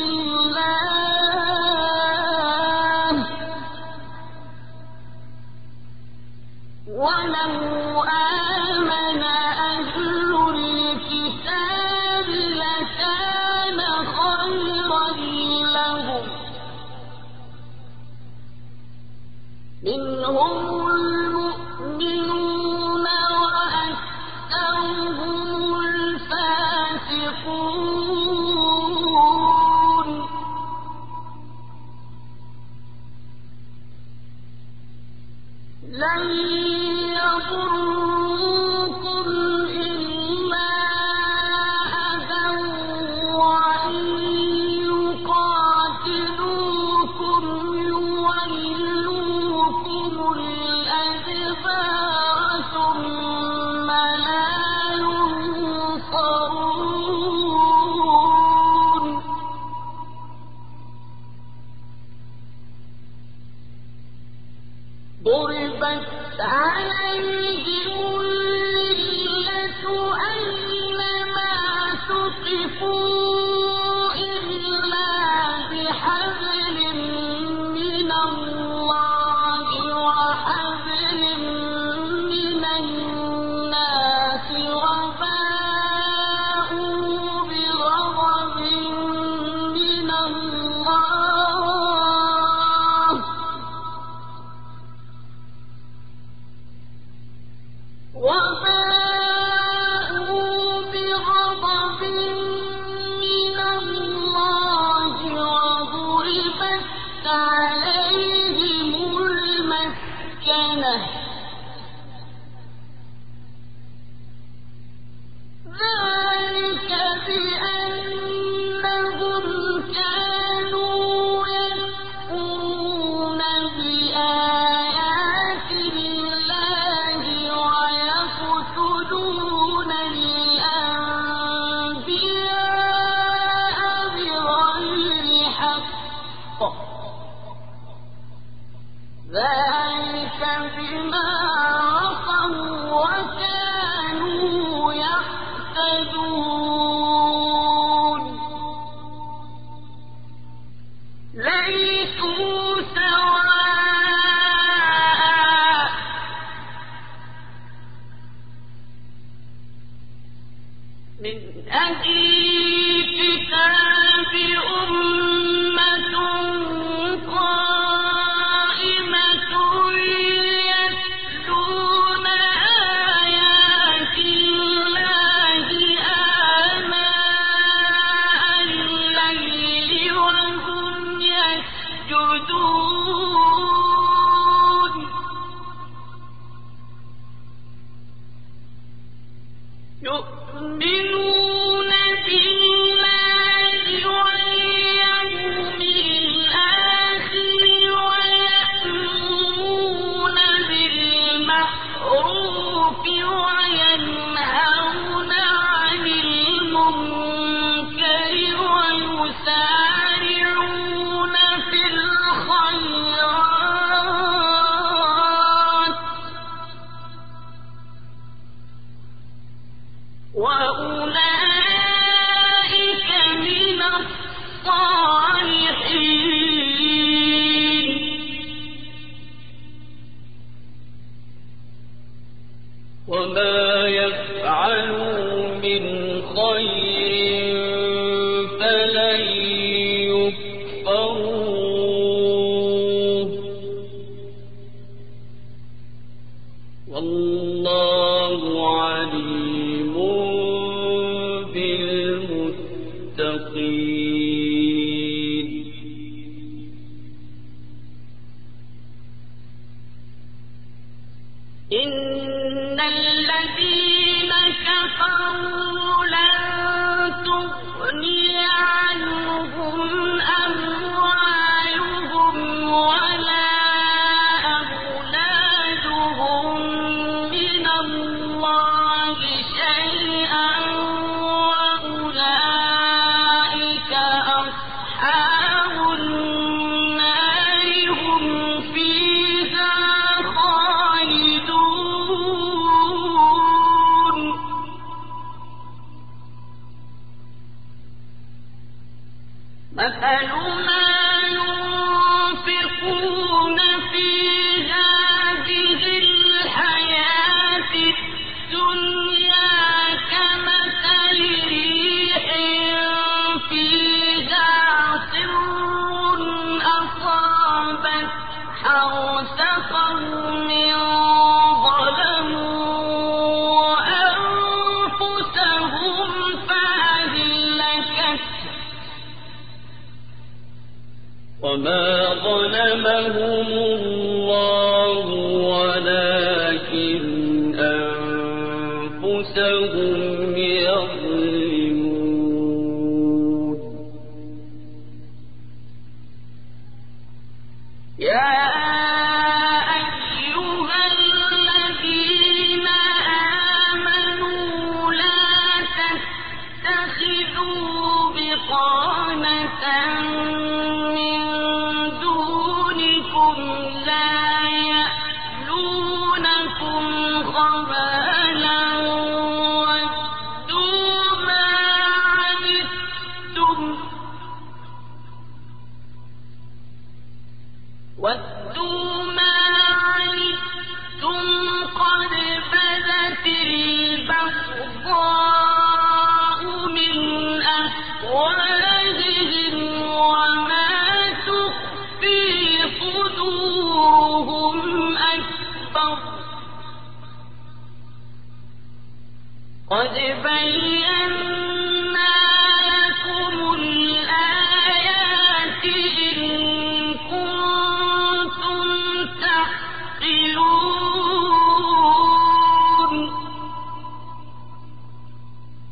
ذلك بأنهم كانوا يكفرون بآيات الله ويقتلون الأنبياء بغير حق ذلك بما عصوا وكانوا يعتدون ليسوا سواء من أهل الكتاب أمة قائمة يتلون آيات الله آناء الليل وهم يسجدون يؤمنون بالله واليوم الآخر ويأمرون بالمعروف وينهون عن المنكر ويسارعون في الخيرات وأولئك من الصالحين وما يفعلوا من خير فلن يكفروه والله عليم بالمتقين إن الذين كفروا لن تغني عنهم أموالهم ولا أولادهم من الله شيئا وأولئك أصحاب النار هم فيها خالدون مثل ما ينفقون في هذه الحياة الدنيا كمثل ريح فيها صر أصابت حرث قوم ظلموا أنفسهم فأهلكت وما ظلمهم الله ولكن أنفسهم يظلمون يا أيها الذين آمنوا لا تتخذوا بطانة من دونكم لا يألونكم خبالا ودوا ما عنتم ودوا ما عنتم قد بدت البغضاء من أفواههم وما تخفي صدورهم أكبر قد بينا لكم الآيات إن كنتم تعقلون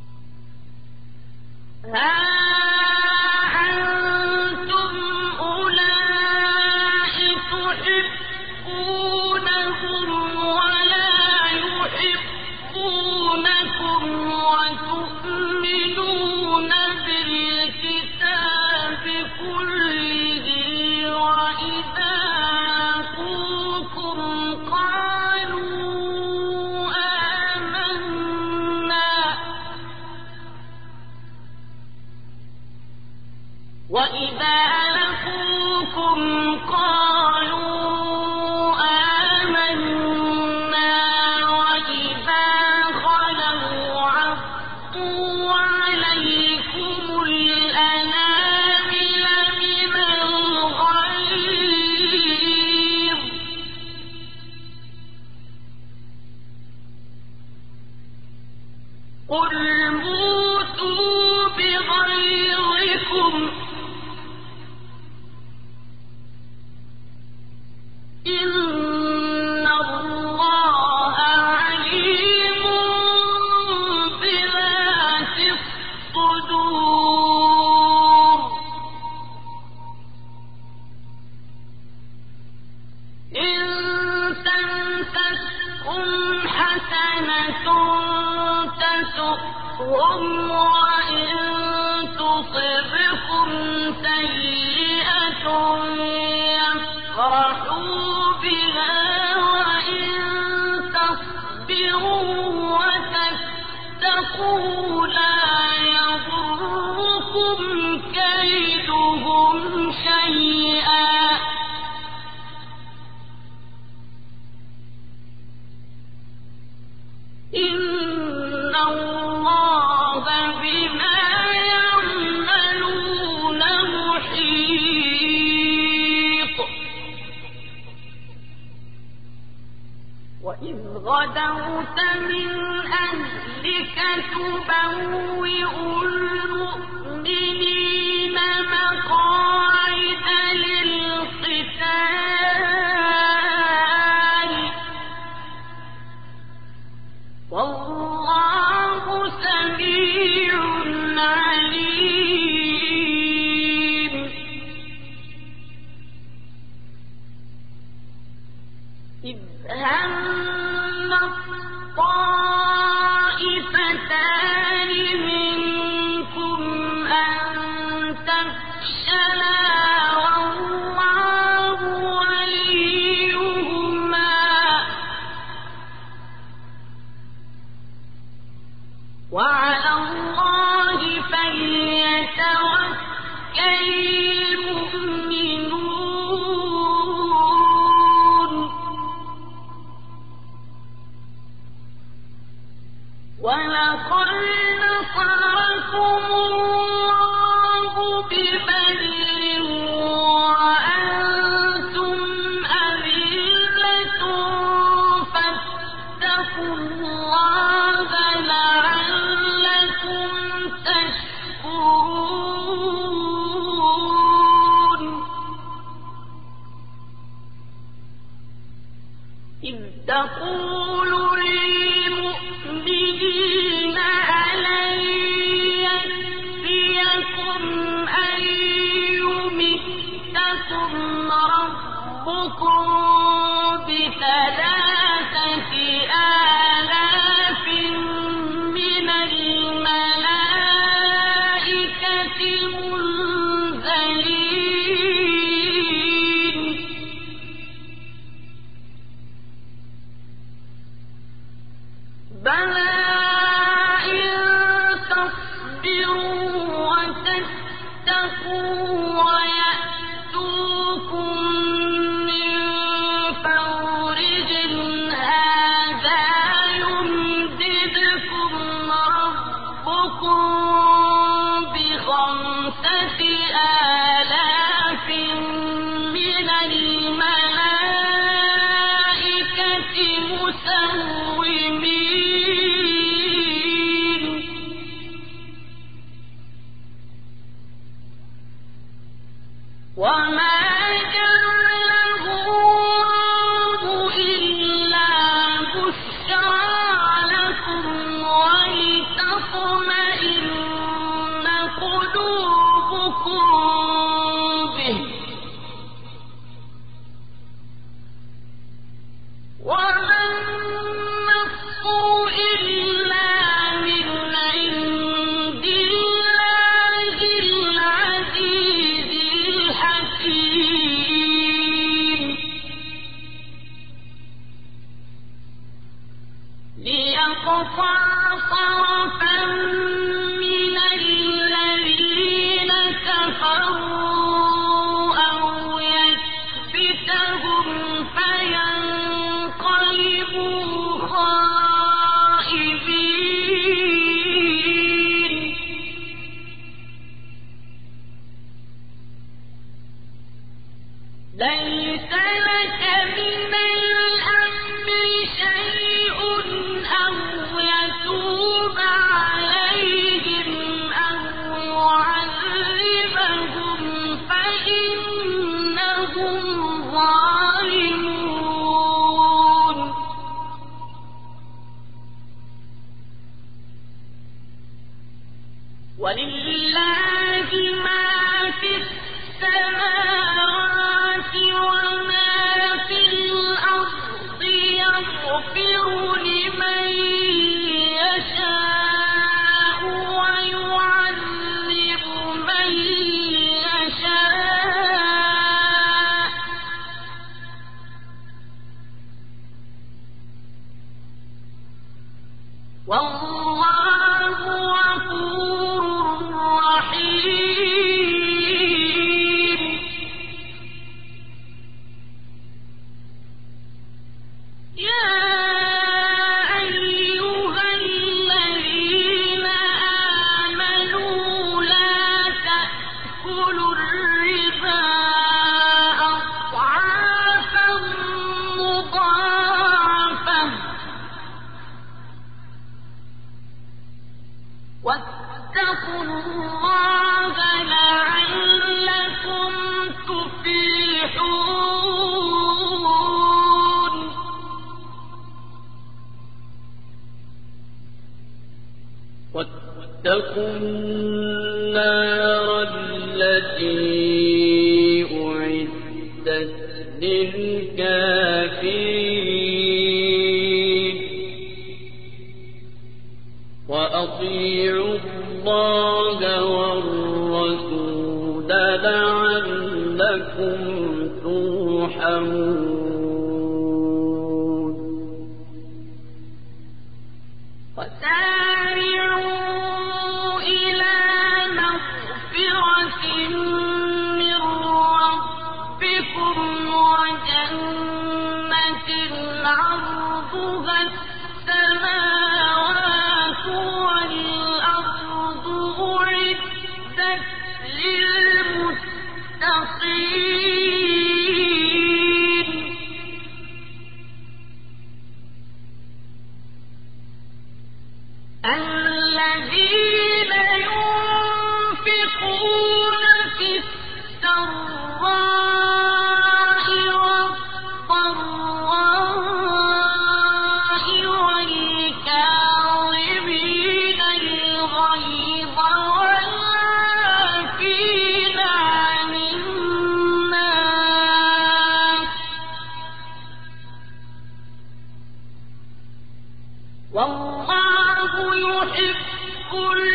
غدوت من أهلك تبوئ المؤمنين مقاعد للقتال والله سميع عليم. إذ هم الطائفتان منكم أن تفشلا والله وليهما وعلى الله فليتوكل المؤمنون. ولقد نصركم الله ببدر وأنتم أذلة فاتقوا الله لعلكم تشكرون. إذ تقول للمؤمنين ألن يكفيكم أن يمدكم ربكم بثلاثة آلاف من الملائكة منزلين. بلى إن تصبروا وتتقوا ويأتوكم من فورهم هذا يمددكم ربكم بخمسة آلاف من الملائكة مسومين. وما جعله الله إلا بشرى لكم ولتطمئن طرفا من الذين كفروا أو يكبتهم فينقلبوا خائبين ليس لك من الأمر شيء أو يتوب عليهم أو يعذبهم فإنهم ظالمون ولله ما في السماوات وما في الأرض يغفر لمن يشاء ويعذب من يشاء والله غفور رحيم يا أيها الذين آمنوا لا تأكلوا الربا أضعافا مضاعفة واتقوا الله لعلكم تفلحون واتقوا النار التي أعدت للكافرين وأطيعوا الله والرسول لعلكم ترحمون وسارعوا إلى مغفرة من ربكم وجنة عرضها السماوات والأرض أعدت للمتقين الذين ينفقون في السراء والضراء والكاظمين الغيظ والعافين عن الناس والله يحب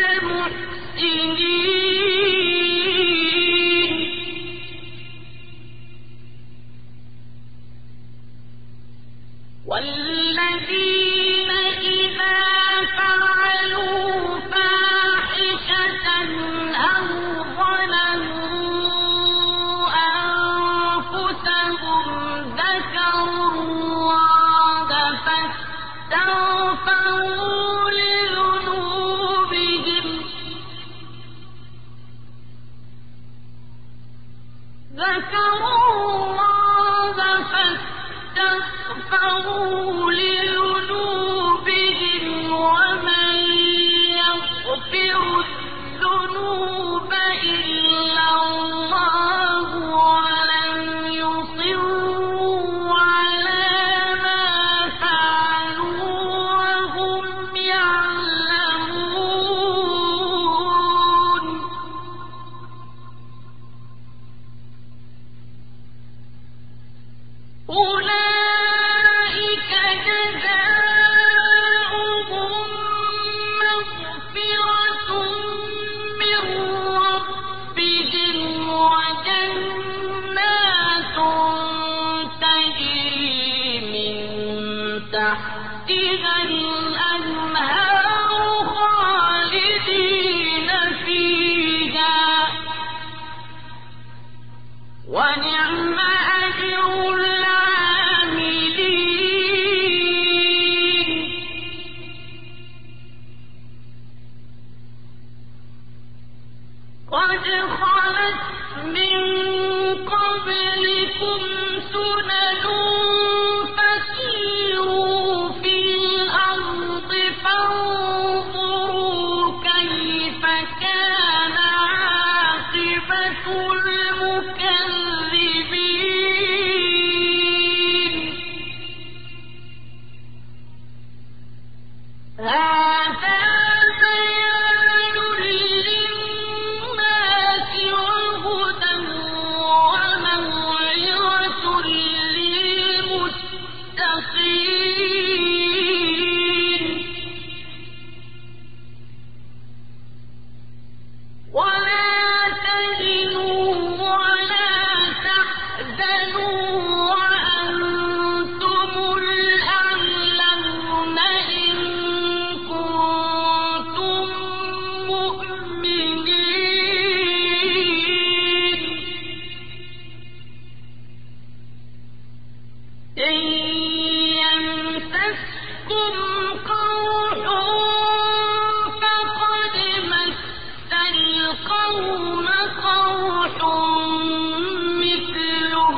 المحسنين والذين إذا فعلوا فاحشة أو ظلموا أنفسهم ذكروا الله فاستغفروا لذنوبهم قد خلت من قبلكم سنن فسيروا في الأرض فانظروا كيف كان عاقبة المكذبين هذا بيان للناس وهدى وموعظة للمتقين ولا تهنوا ولا تحزنوا وأنتم الأعلون إن كنتم مؤمنين إن يمسسكم قرح فقد مس القوم قرح مثله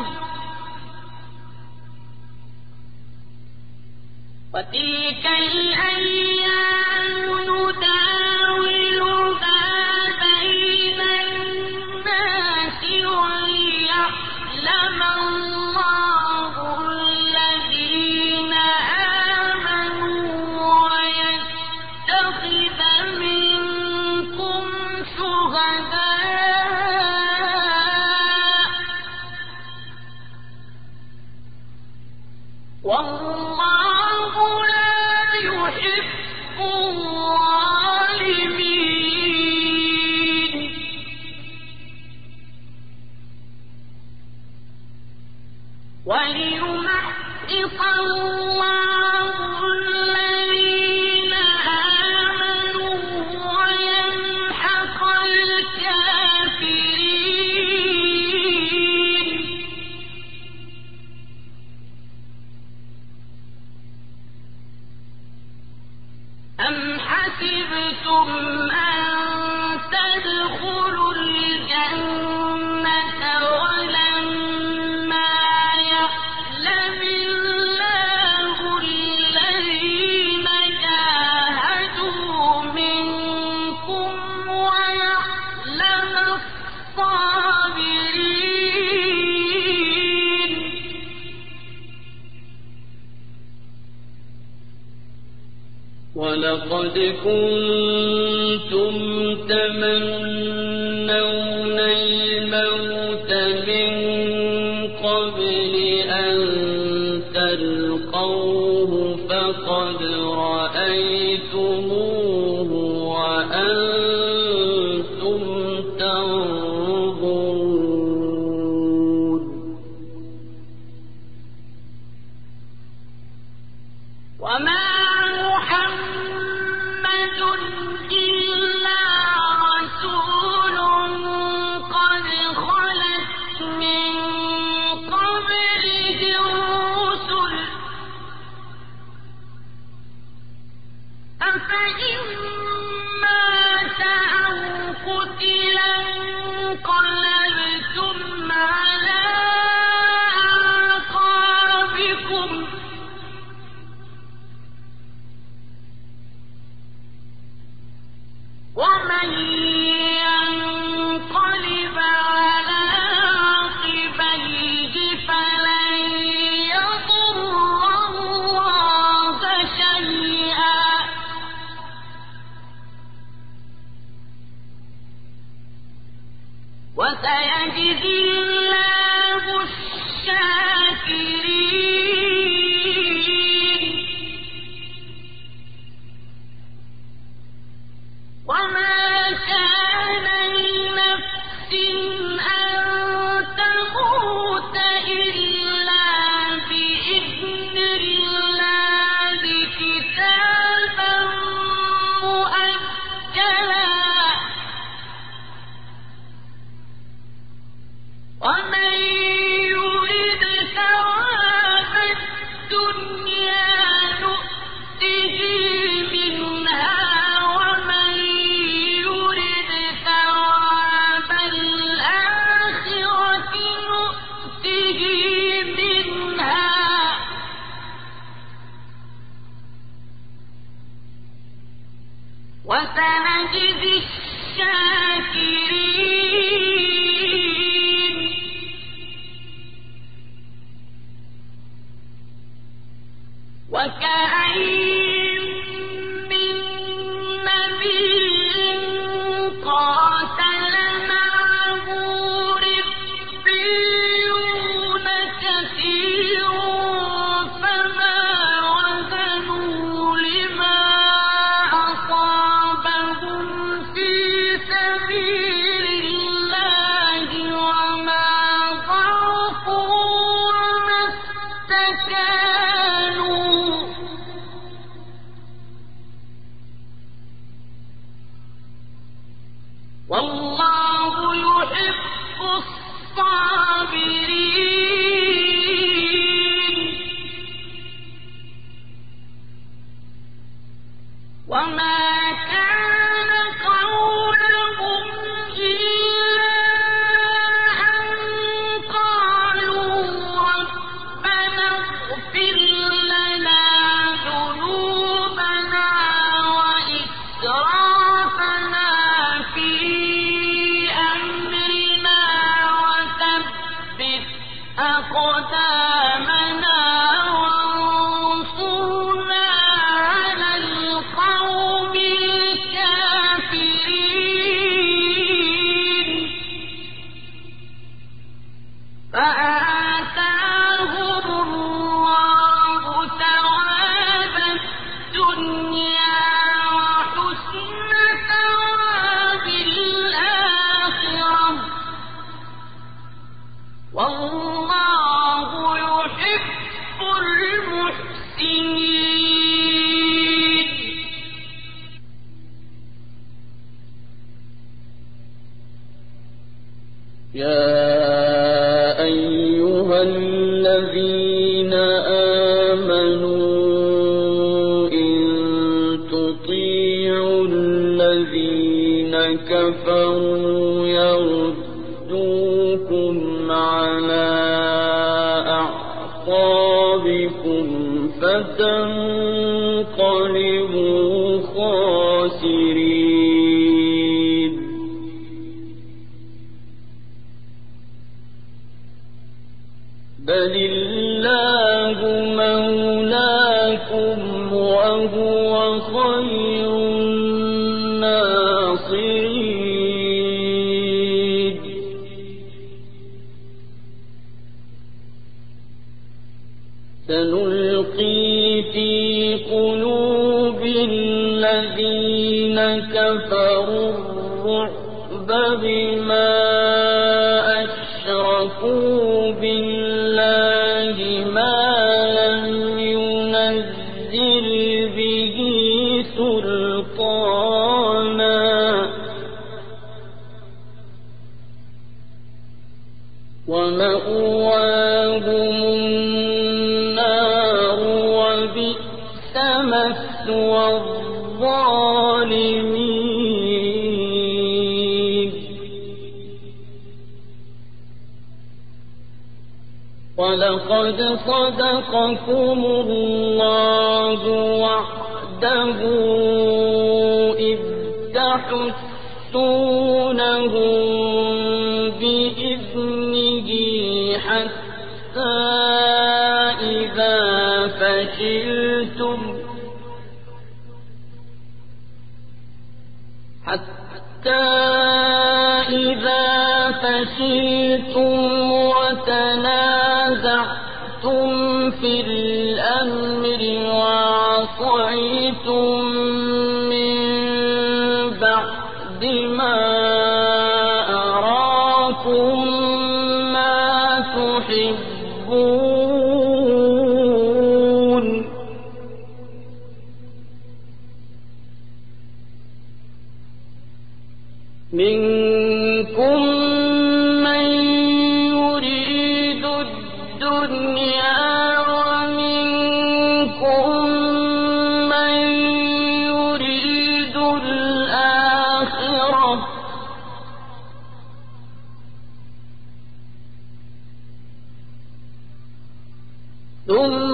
وتلك الأيام نداولها بين الناس وليعلم الله الذين آمنوا ويتخذ منكم شهداء والله لا يحب الظالمين وليمحص الله الذين آمنوا ويمحق الكافرين أم حسبتم أن تدخلوا الجنة ولما يعلم الله الذين جاهدوا منكم ويعلم الصابرين ولقد كنتم تمنون الموت من قبل أن تلقوه فقد رأيتموه وأنتم تنظرون وما محمد إلا رسول قد خلت من قبله الرسل أفإن مات أو قتل انقلبتم على أعقابكم ومن ينقلب على عقبيه فلن يضر الله شيئا وسيجزي الله الشاكرين وما كان لنفس أن تموت إلا بإذن الله كتابا مؤجلا ومن يرد ثواب الدنيا نؤته منها ومن وسنجزي الشاكرين وكأين من نبي قاتل معه ربيون كثير فما وهنوا لما أصابهم في سبيل الله وما ضعفوا وما استكانوا والله يحب الصابرين وما كان قولهم إلا أن قالوا ربنا اغفر لنا ذنوبنا وإسرافنا في أمرنا وثبت أقدامنا وانصرنا على القوم الكافرين فآتاهم الله ثواب الدنيا وحسن ثواب الآخرة والله يحب المحسنين يا أيها الذين آمنوا إن تطيعوا الذين كفروا يردوكم على أعقابكم فتنقلبوا خاسرين بل الله مولاكم وهو خير الناصرين سنلقي في قلوب الذين كفروا الرعب بما أشركوا بالله ما لم ينزل به سلطانا ومأواهم النار وبئس مثوى الظالمين ولقد صدقكم الله وعده إذ تحسونهم بإذنه حتى إذا فشلتم حتى إذا فشلتم وتنازعتم في الأمر وعصيتم من بعد ما أراكم ما تحبون منكم من يريد الدنيا ومنكم من يريد الآخرة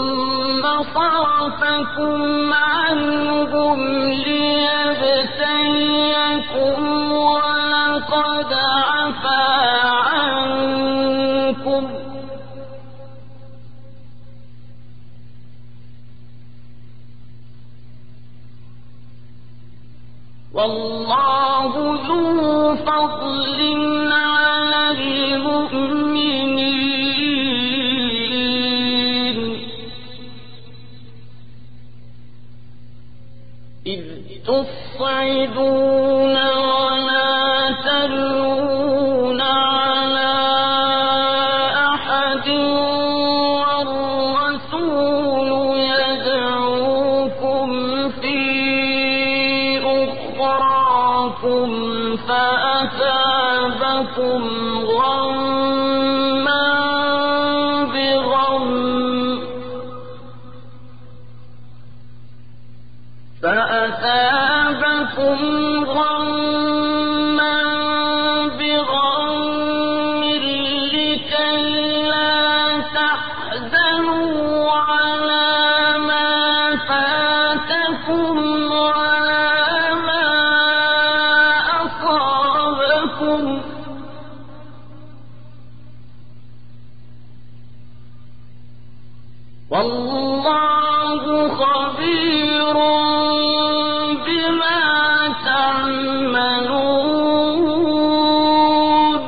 ثم صرفكم عنهم ليبتليكم والله ذو فضل على المؤمنين إذ تصعدون ولا تلوون على أحد والرسول يدعوكم في أخراكم فأثابكم غما بغم فأثابكم غما بغم لكي لا تحزنوا على ما فاتكم وعلى ما أصابكم والله خبير بما تعملون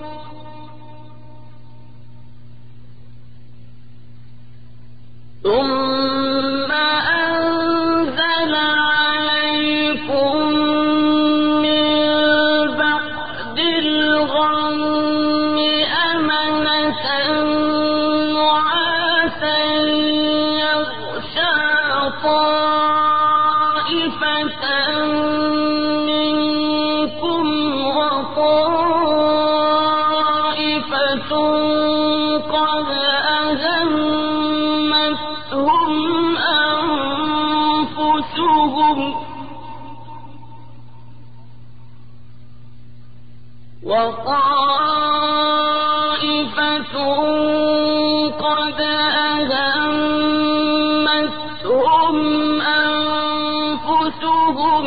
ثم أنزل عليكم من بعد الغم أمنة نعاسا يغشى طائفة منكم وطائفة قد أهمتهم أنفسهم وطائفة قد أهمتهم أنفسهم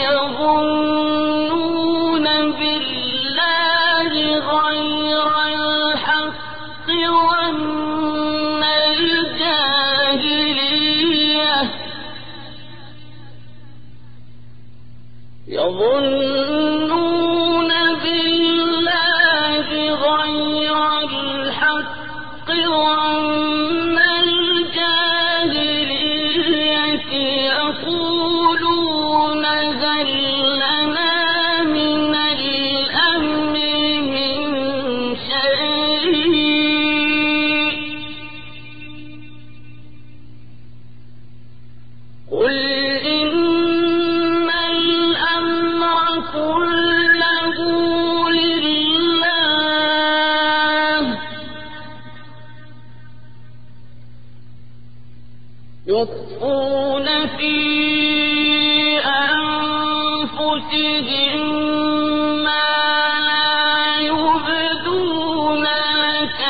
يظنون بالله غير الحق ظن الجاهلية يظنون بالله غير الحق ظن الجاهلية يقولون هل لنا من الأمر من شيء قل إن الأمر كله لله يخفون في أنفسهم ما لا يبدون لك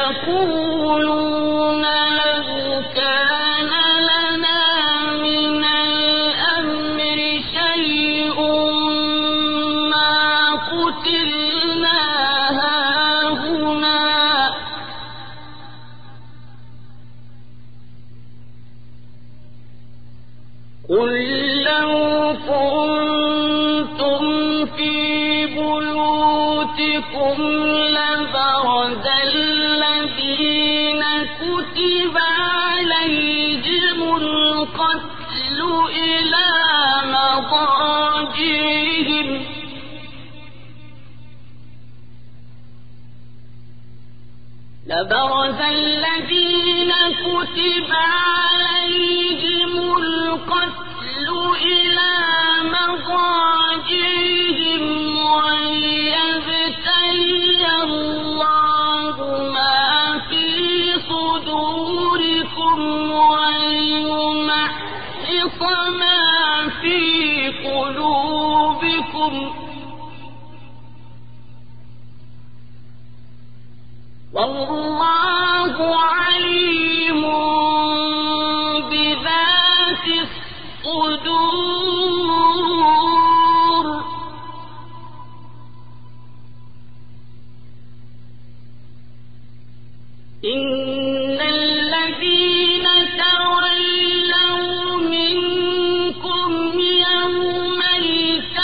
يقولون لو كان لنا من الأمر شيء ما قتلنا هاهنا قل لو كنتم في بيوتكم لبرز الذين كتب عليهم القتل إلى مضاجعهم لبرز الذين كتب عليهم القتل إلى مضاجعهم وليبتلي الله ما في صدوركم وليمحص ما في قلوبكم والله عليم بذات الصدور إن الذين تولوا منكم يوم التقى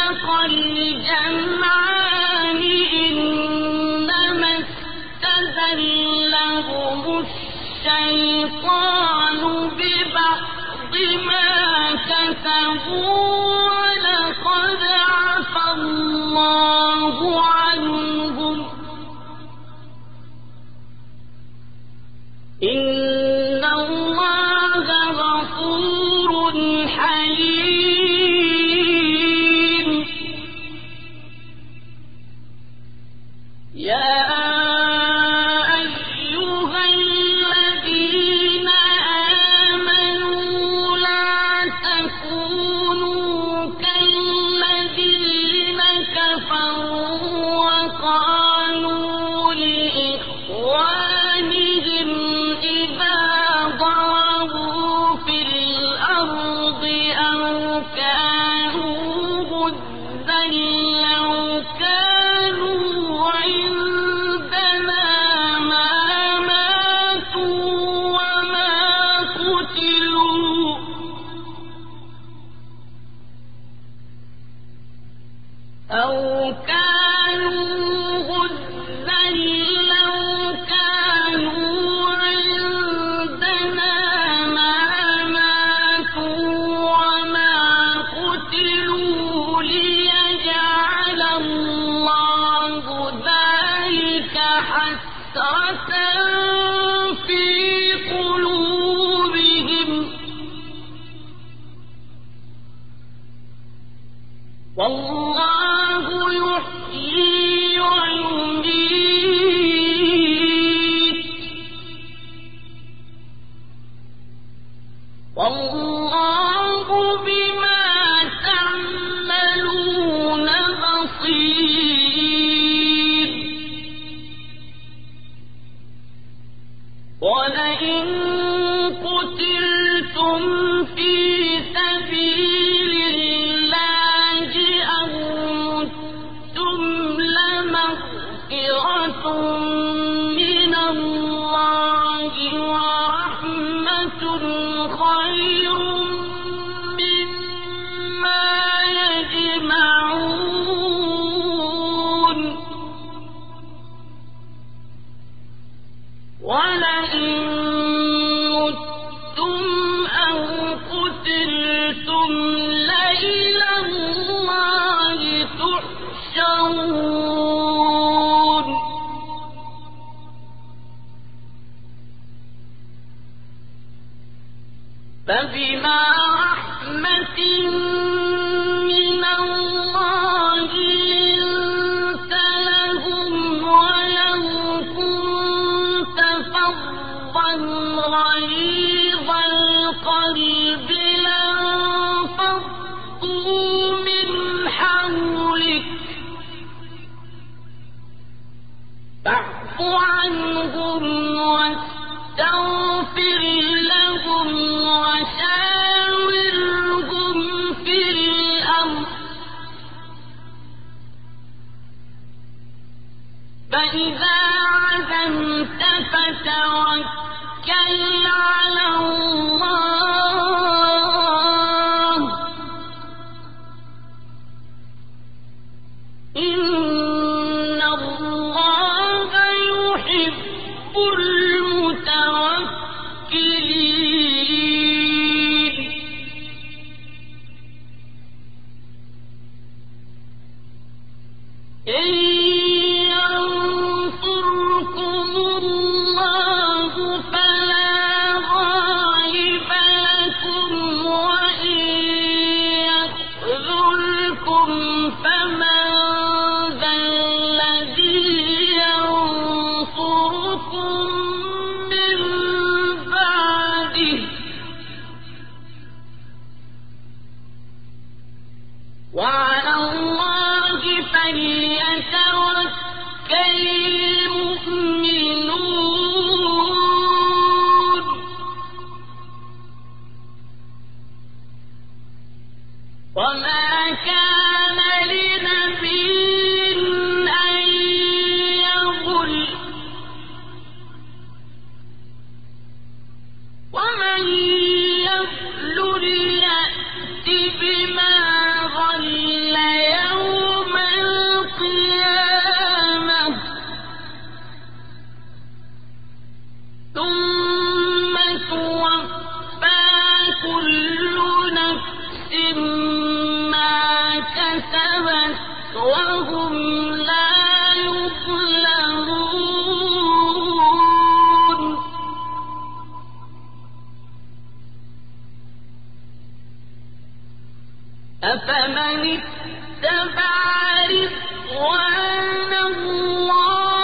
أفمن اتبع رضوان الله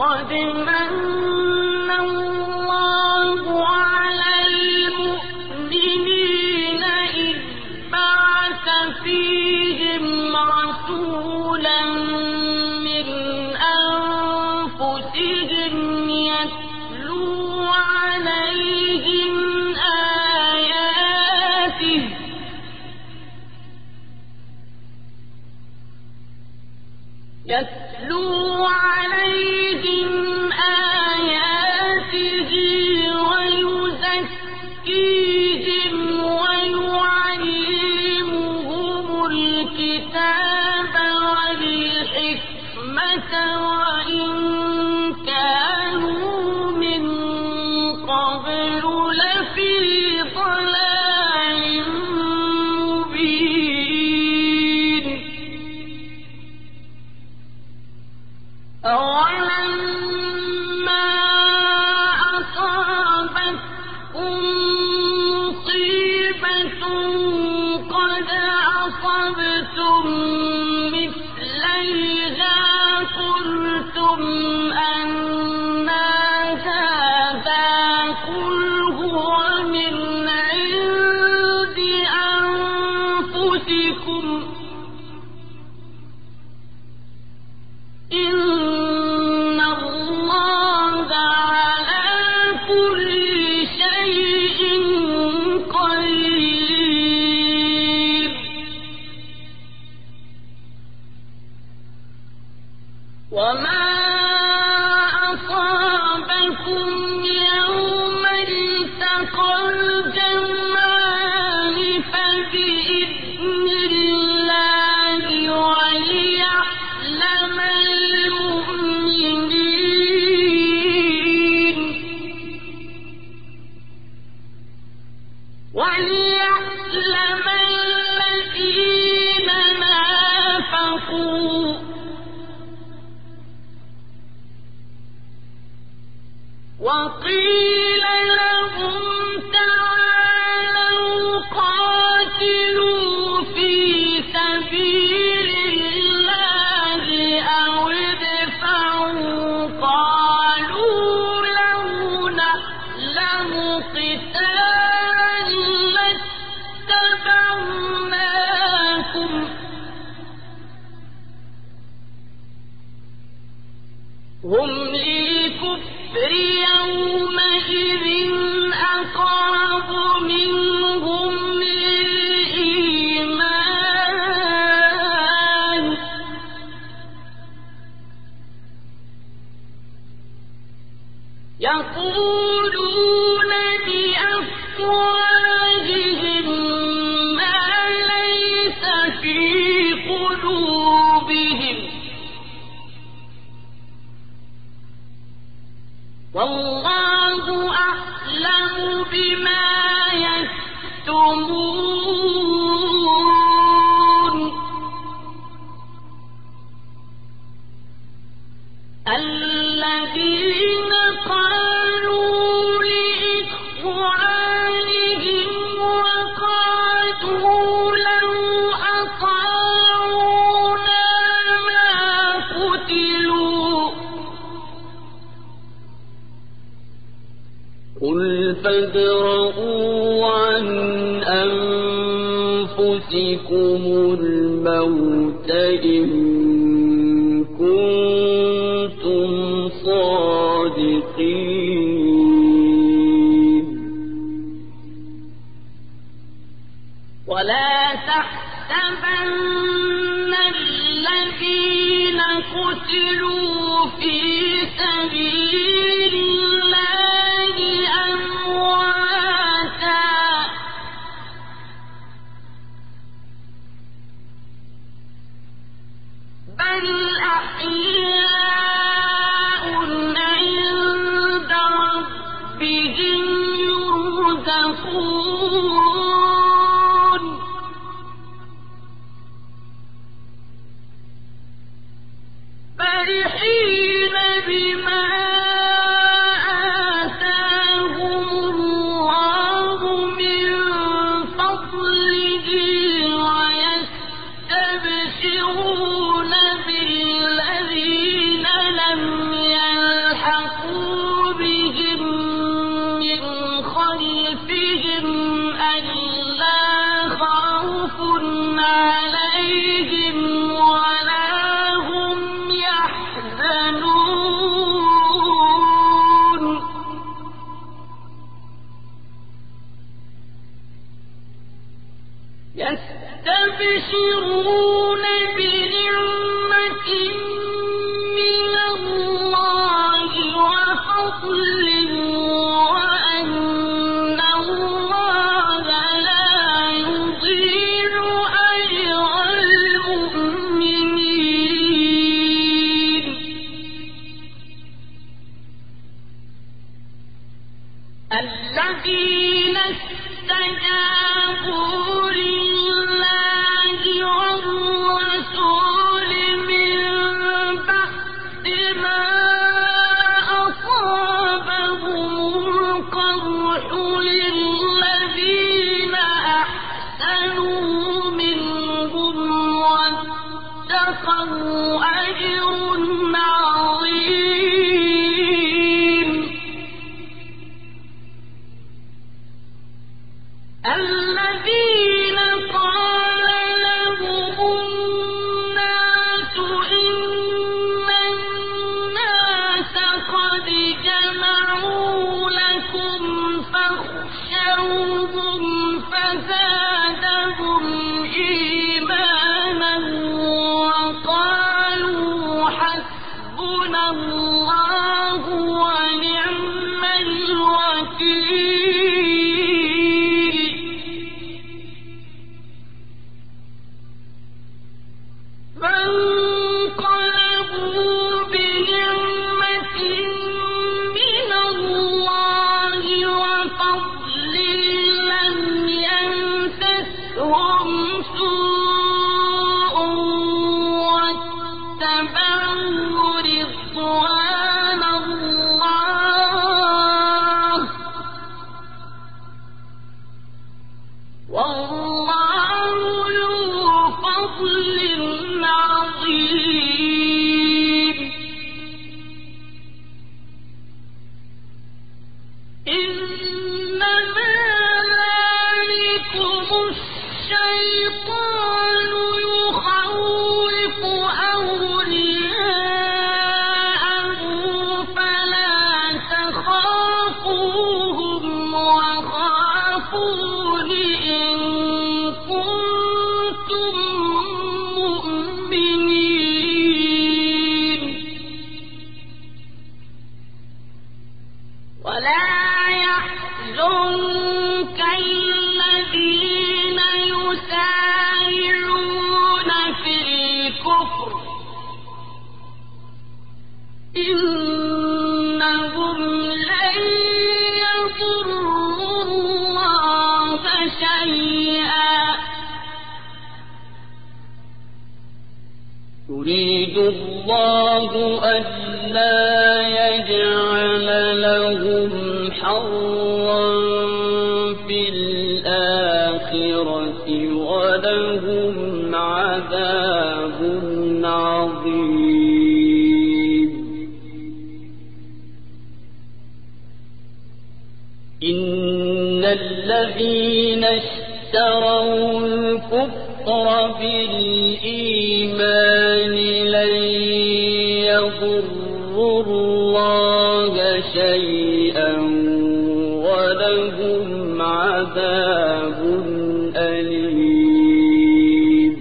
قد من الله على المؤمنين إذ بعث فيهم رسولا من أنفسهم يتلو عليهم آياته يتلو عليهم آياته ويزكيهم ويعلمهم الكتاب والحكمة وإن كانوا من قبل لفي ضلال مبين. أولما أصابتكم مصيبة قد أصبتم مثليها قلتم أنى هذا قل هو من عند أنفسكم إن الله على كل شيء قدير. وما أصابكم يوم التقى الجمعان فبإذن الله وليعلم المؤمنين وليعلم الذين نافقوا وقيل لهم تعالوا قاتلوا في سبيل الله أو ادفعوا قالوا لو نعلم قتالا لاتبعناكم هم للكفر يومئذ أقرب منهم للإيمان يقولون بأفواههم ما ليس في قلوبهم والله أعلم بما يكتمون. الذين قالوا لإخوانهم وقالوا لو أطاعونا ما قتلوا قل فادرءوا عن أنفسكم الموت إن كنتم صادقين. ولا تحسبن الذين قتلوا في سبيل الله أمواتا بل أحياء عند ربهم يرزقون. فرحين بما آتاهم الله من فضله ويستبشرون بالله يستبشرون بنعمة من الله وفضل وأن الله لا يضيع أجر المؤمنين الذين استجابوا لله والرسول من بعد ما أصابهم القرح للذين أحسنوا منهم واتقوا أجر عظيم الذين قال لهم الناس إن الناس قد جمعوا لكم فاخشوهم فزادهم إيمانا وقالوا حسبنا الله ونعم الوكيل فانقلبوا بنعمة من الله وفضل لم يمسسهم سوء واتبعوا رضوان الله والله ذو فضل عظيم إنما ذلكم الشيطان يخوف أولياءه فلا تخافوهم وخافون إن كنتم مؤمنين ولا يحزنك الذين يسارعون في الكفر إنهم لن يضروا الله شيئا يريد الله ألا يجعل لهم حظا في الآخرة ولهم عذاب عظيم إن الذين اشتروا الكفر بالإيمان لن يضروا الله شيئا ولهم عذاب أليم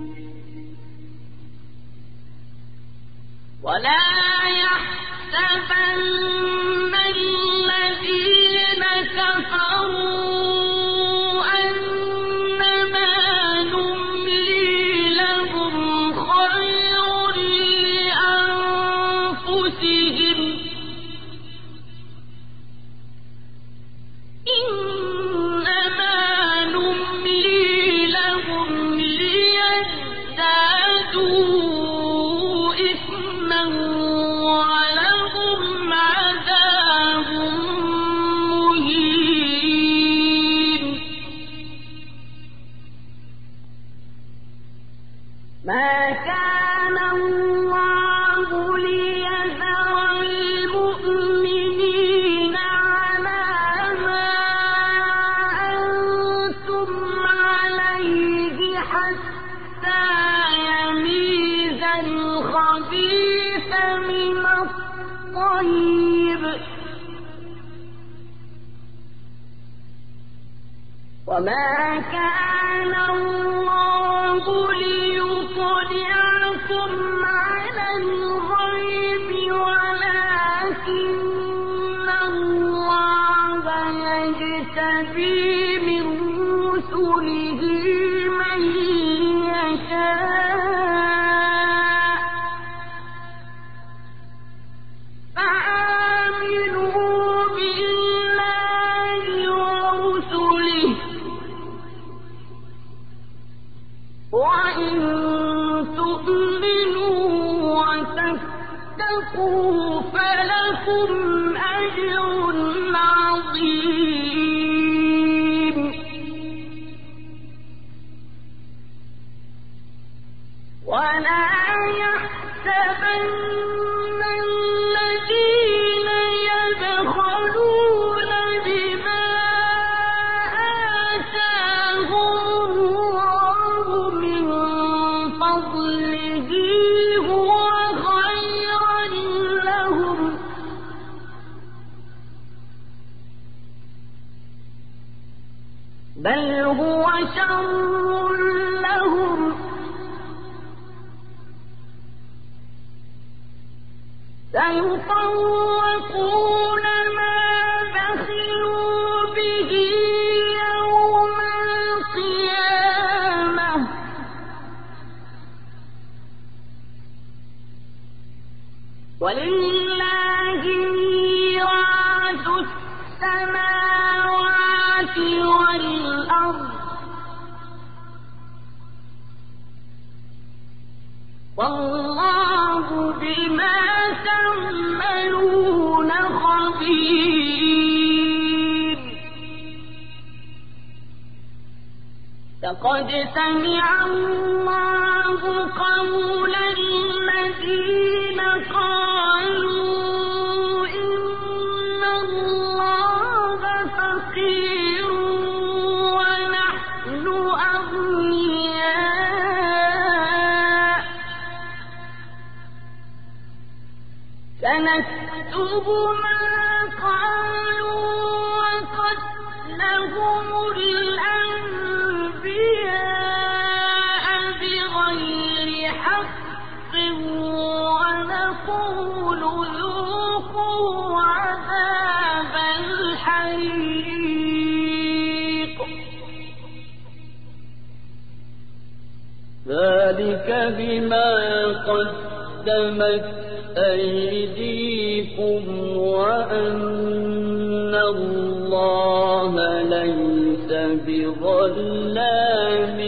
ولا يحسبن الذين كفروا أنما نملي لهم خير لأنفسهم إنما نملي لهم ليزدادوا إثما ولهم عذاب مهين ما كان الله ليذر المؤمنين على ما أنتم عليه حتى يميز الخبيث من الطيب وما كان الله ليطلعكم على الغيب ولكن الله يجتبي من رسله من يشاء فآمنوا بالله ورسله وإن تؤمنوا وتتقوا فلكم أجر عظيم ولا يحسبن الذين يبخلون بما آتاهم الله من فضله هو خيرا لهم بل هو شر لهم سيطوقون ما بخلوا به يوم القيامة ولله ميراث السماوات والأرض والله بما تعملون خبير لقد سمع الله قول الذين قالوا إن الله فقير ونحن أغنياء سنكتب ما قالوا وقتلهم الأنبياء بغير حق ونقول ذوقوا عذاب الحريق ذلك بما قدمت أيديكم وأن الله ليس بظلام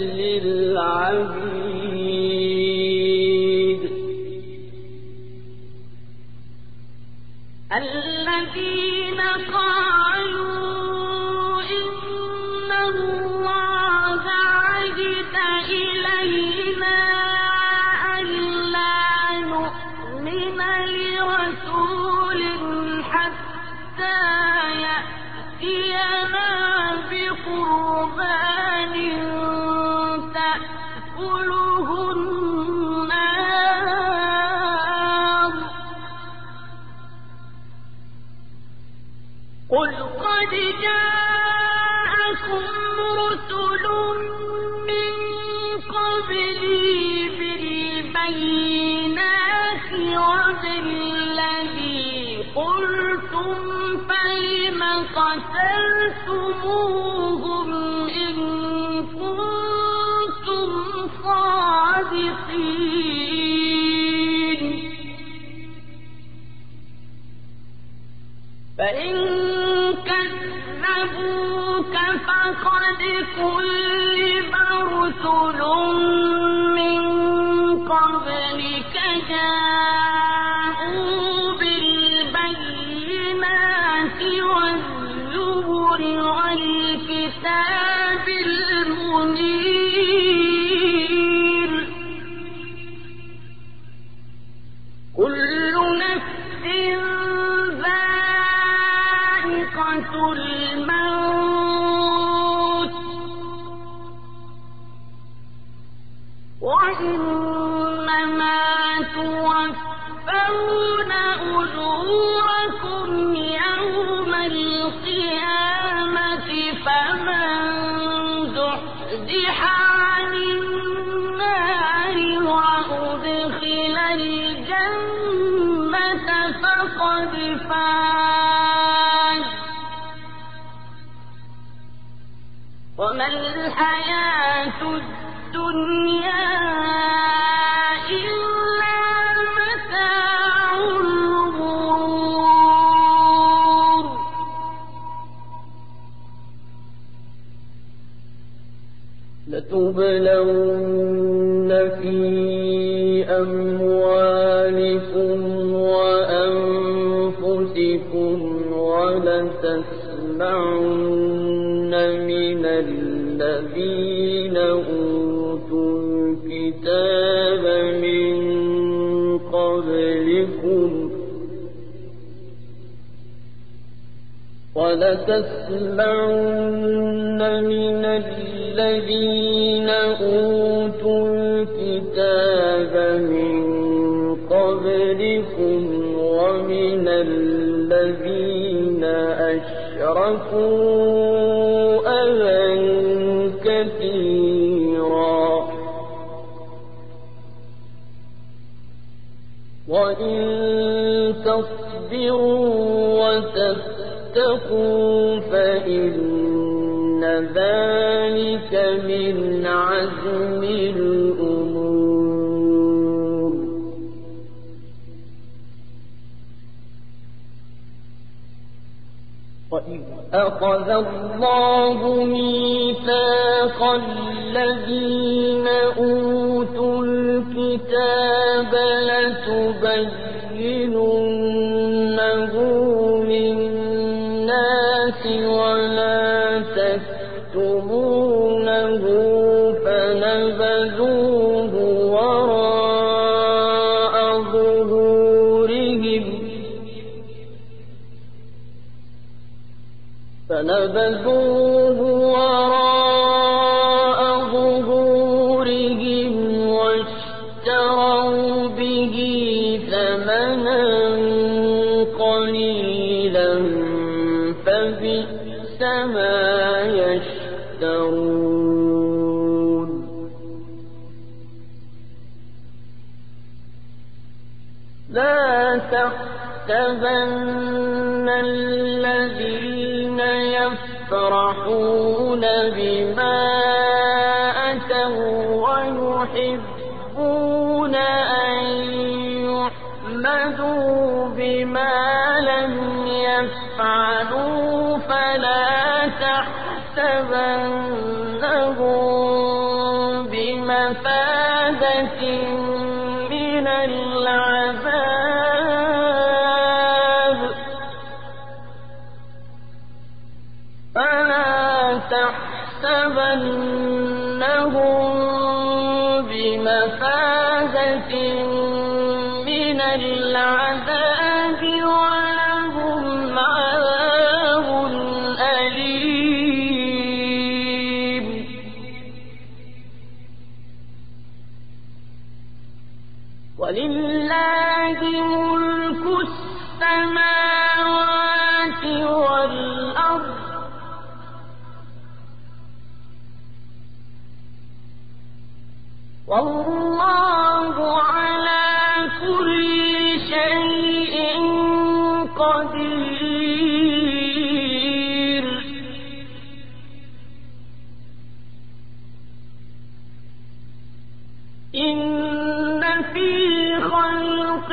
للعبيد الذين قالوا إن الله عهد إلينا لرسول حتى يأتينا بقربان تأكله النار قل قد جاءكم رسل من قبلي بالبينات وبالذي قلتم فلم قتلتموهم إن كنتم صادقين فإن كذبوك فقد كذب رسل من قبلك جاءوا بالبينات والزبر والكتاب المنير كل نفس ذائقة الموت وإنما توفون أجوركم يوم القيامة فمن الحياة الدنيا إلا متاع الغرور لتبلون في أموالكم وأنفسكم ولتسمعن من الذين أوتوا الكتاب من قبلكم ولتسمعن من الذين أوتوا الكتاب من قبلكم ومن الذين أشركوا أذى كثيرا وإن تصبروا وتتقوا فإن ذلك من عزم الأمور وإذ أخذ الله ميثاق الذين أوتوا الكتاب لتبيننه للناس ولا تكتمونه فنبذوه وراء ظهورهم فنبذوه وراء ظهورهم واشتروا به ثمنا قليلا فبئس ما يشترون لا تحسبن الذين يفرحون بما أتوا ويحبون أن يحمدوا بما لم يفعلوا فلا تحسبنهم بمفازة من العذاب فلا تحسبنهم بمفازة من العذاب ولهم عذاب أليم ولله ملك السماوات والأرض والله على كل شيء قدير إن في خلق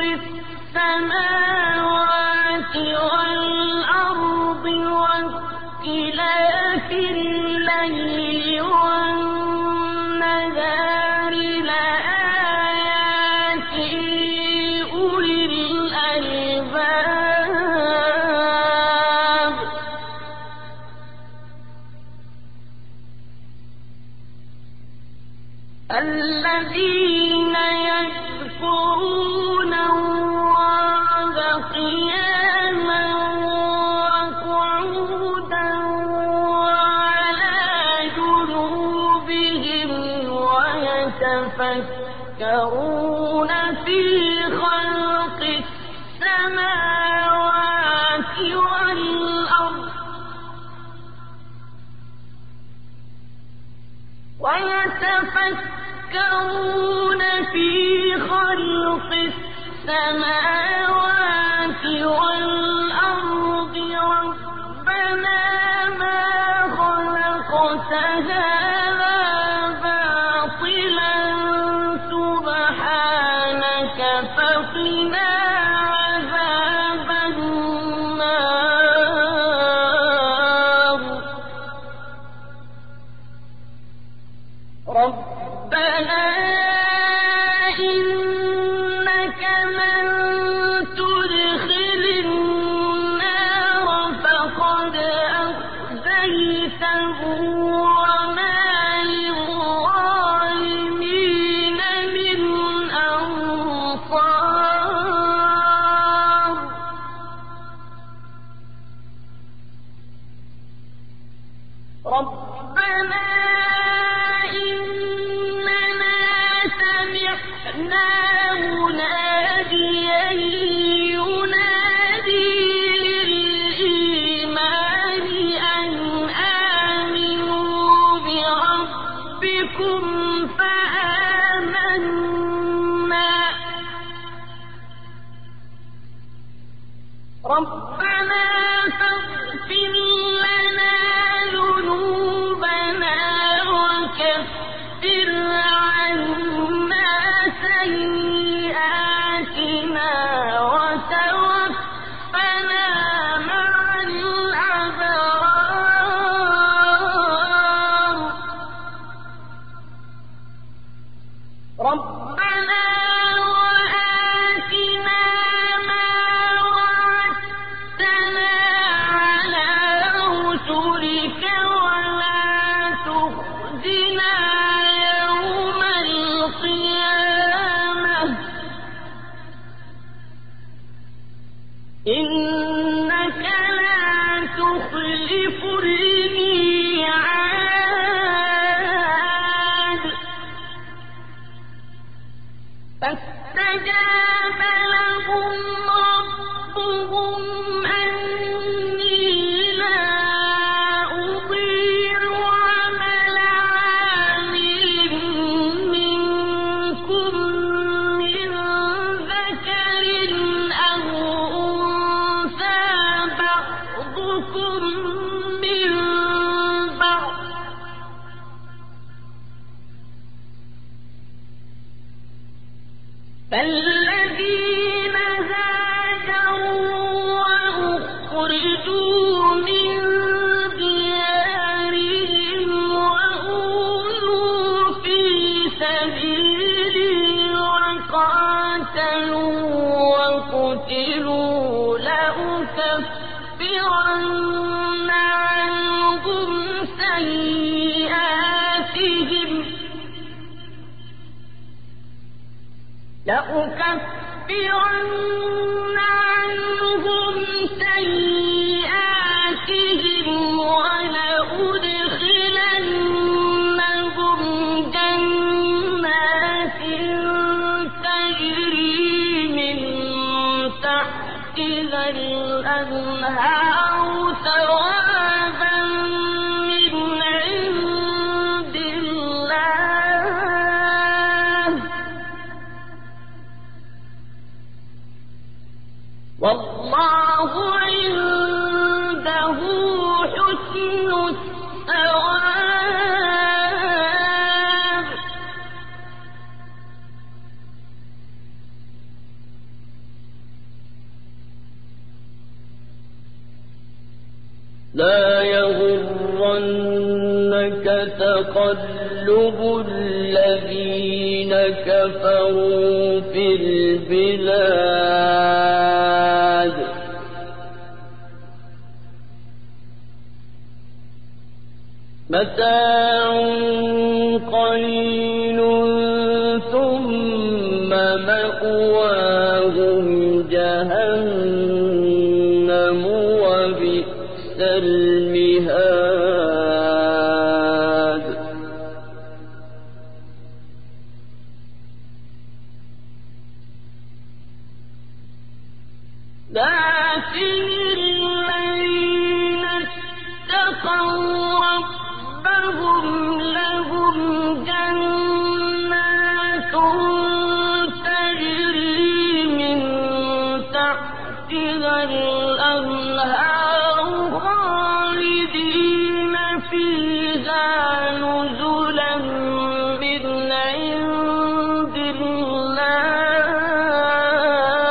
السماوات والأرض واختلاف الليل والنهار لآيات لأولي الألباب الذين يذكرون الله قياما وقعودا وعلى جنوبهم ويتفكرون في خلق السماوات والأرض ويتفكرون في خلق السماوات والأرض ربنا ما خلقت هذا وقنا عذاب النار ربنا إنك من تدخل النار فقد أخزيته وما للظالمين من أنصار ربنا إننا سمعنا مناديا ينادي للإيمان أن آمنوا بربكم فآمنا ربنا فاغفر لنا ذنوبنا وكفر عنا سيئاتنا وتوفنا مع الأبرار ربنا وآتنا ما وعدتنا على رسلك ولا تخزنا يوم القيامة إنك لا تخلف الميعاد فاستجاب لهم ربهم أني لا أضيع عمل عامل منكم من ذكر أو أنثى بعضكم من بعض فالذين هاجروا وأخرجوا من ديارهم وأوذوا في سبيلي وقاتلوا وقتلوا لأكفرن عنهم سيئاتهم لأكفرن عنهم سيئاتهم ولأدخلنهم جنات تجري من تحتها الأنهار ثوابا من عند الله والله عنده حسن الثواب لا يغرنك تقلب الذين كفروا في البلاد متاع قليل ثم مأواهم جهنم وبئس المهاد لكن الذين اتقوا ربهم لهم جنات تجري من تحتها الأنهار خالدين فيها نزلا من عند الله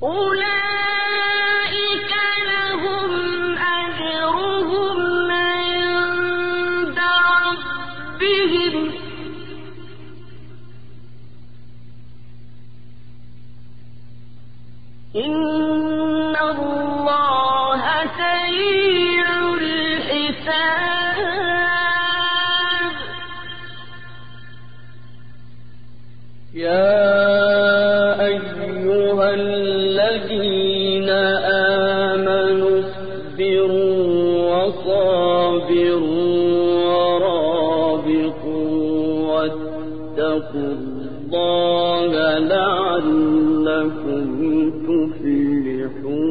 أولئك لهم أجرهم عند ربهم إن الله سريع الحساب يا أيها الذين آمنوا اصبروا وصابروا ورابطوا واتقوا الله لعلكم تفلحون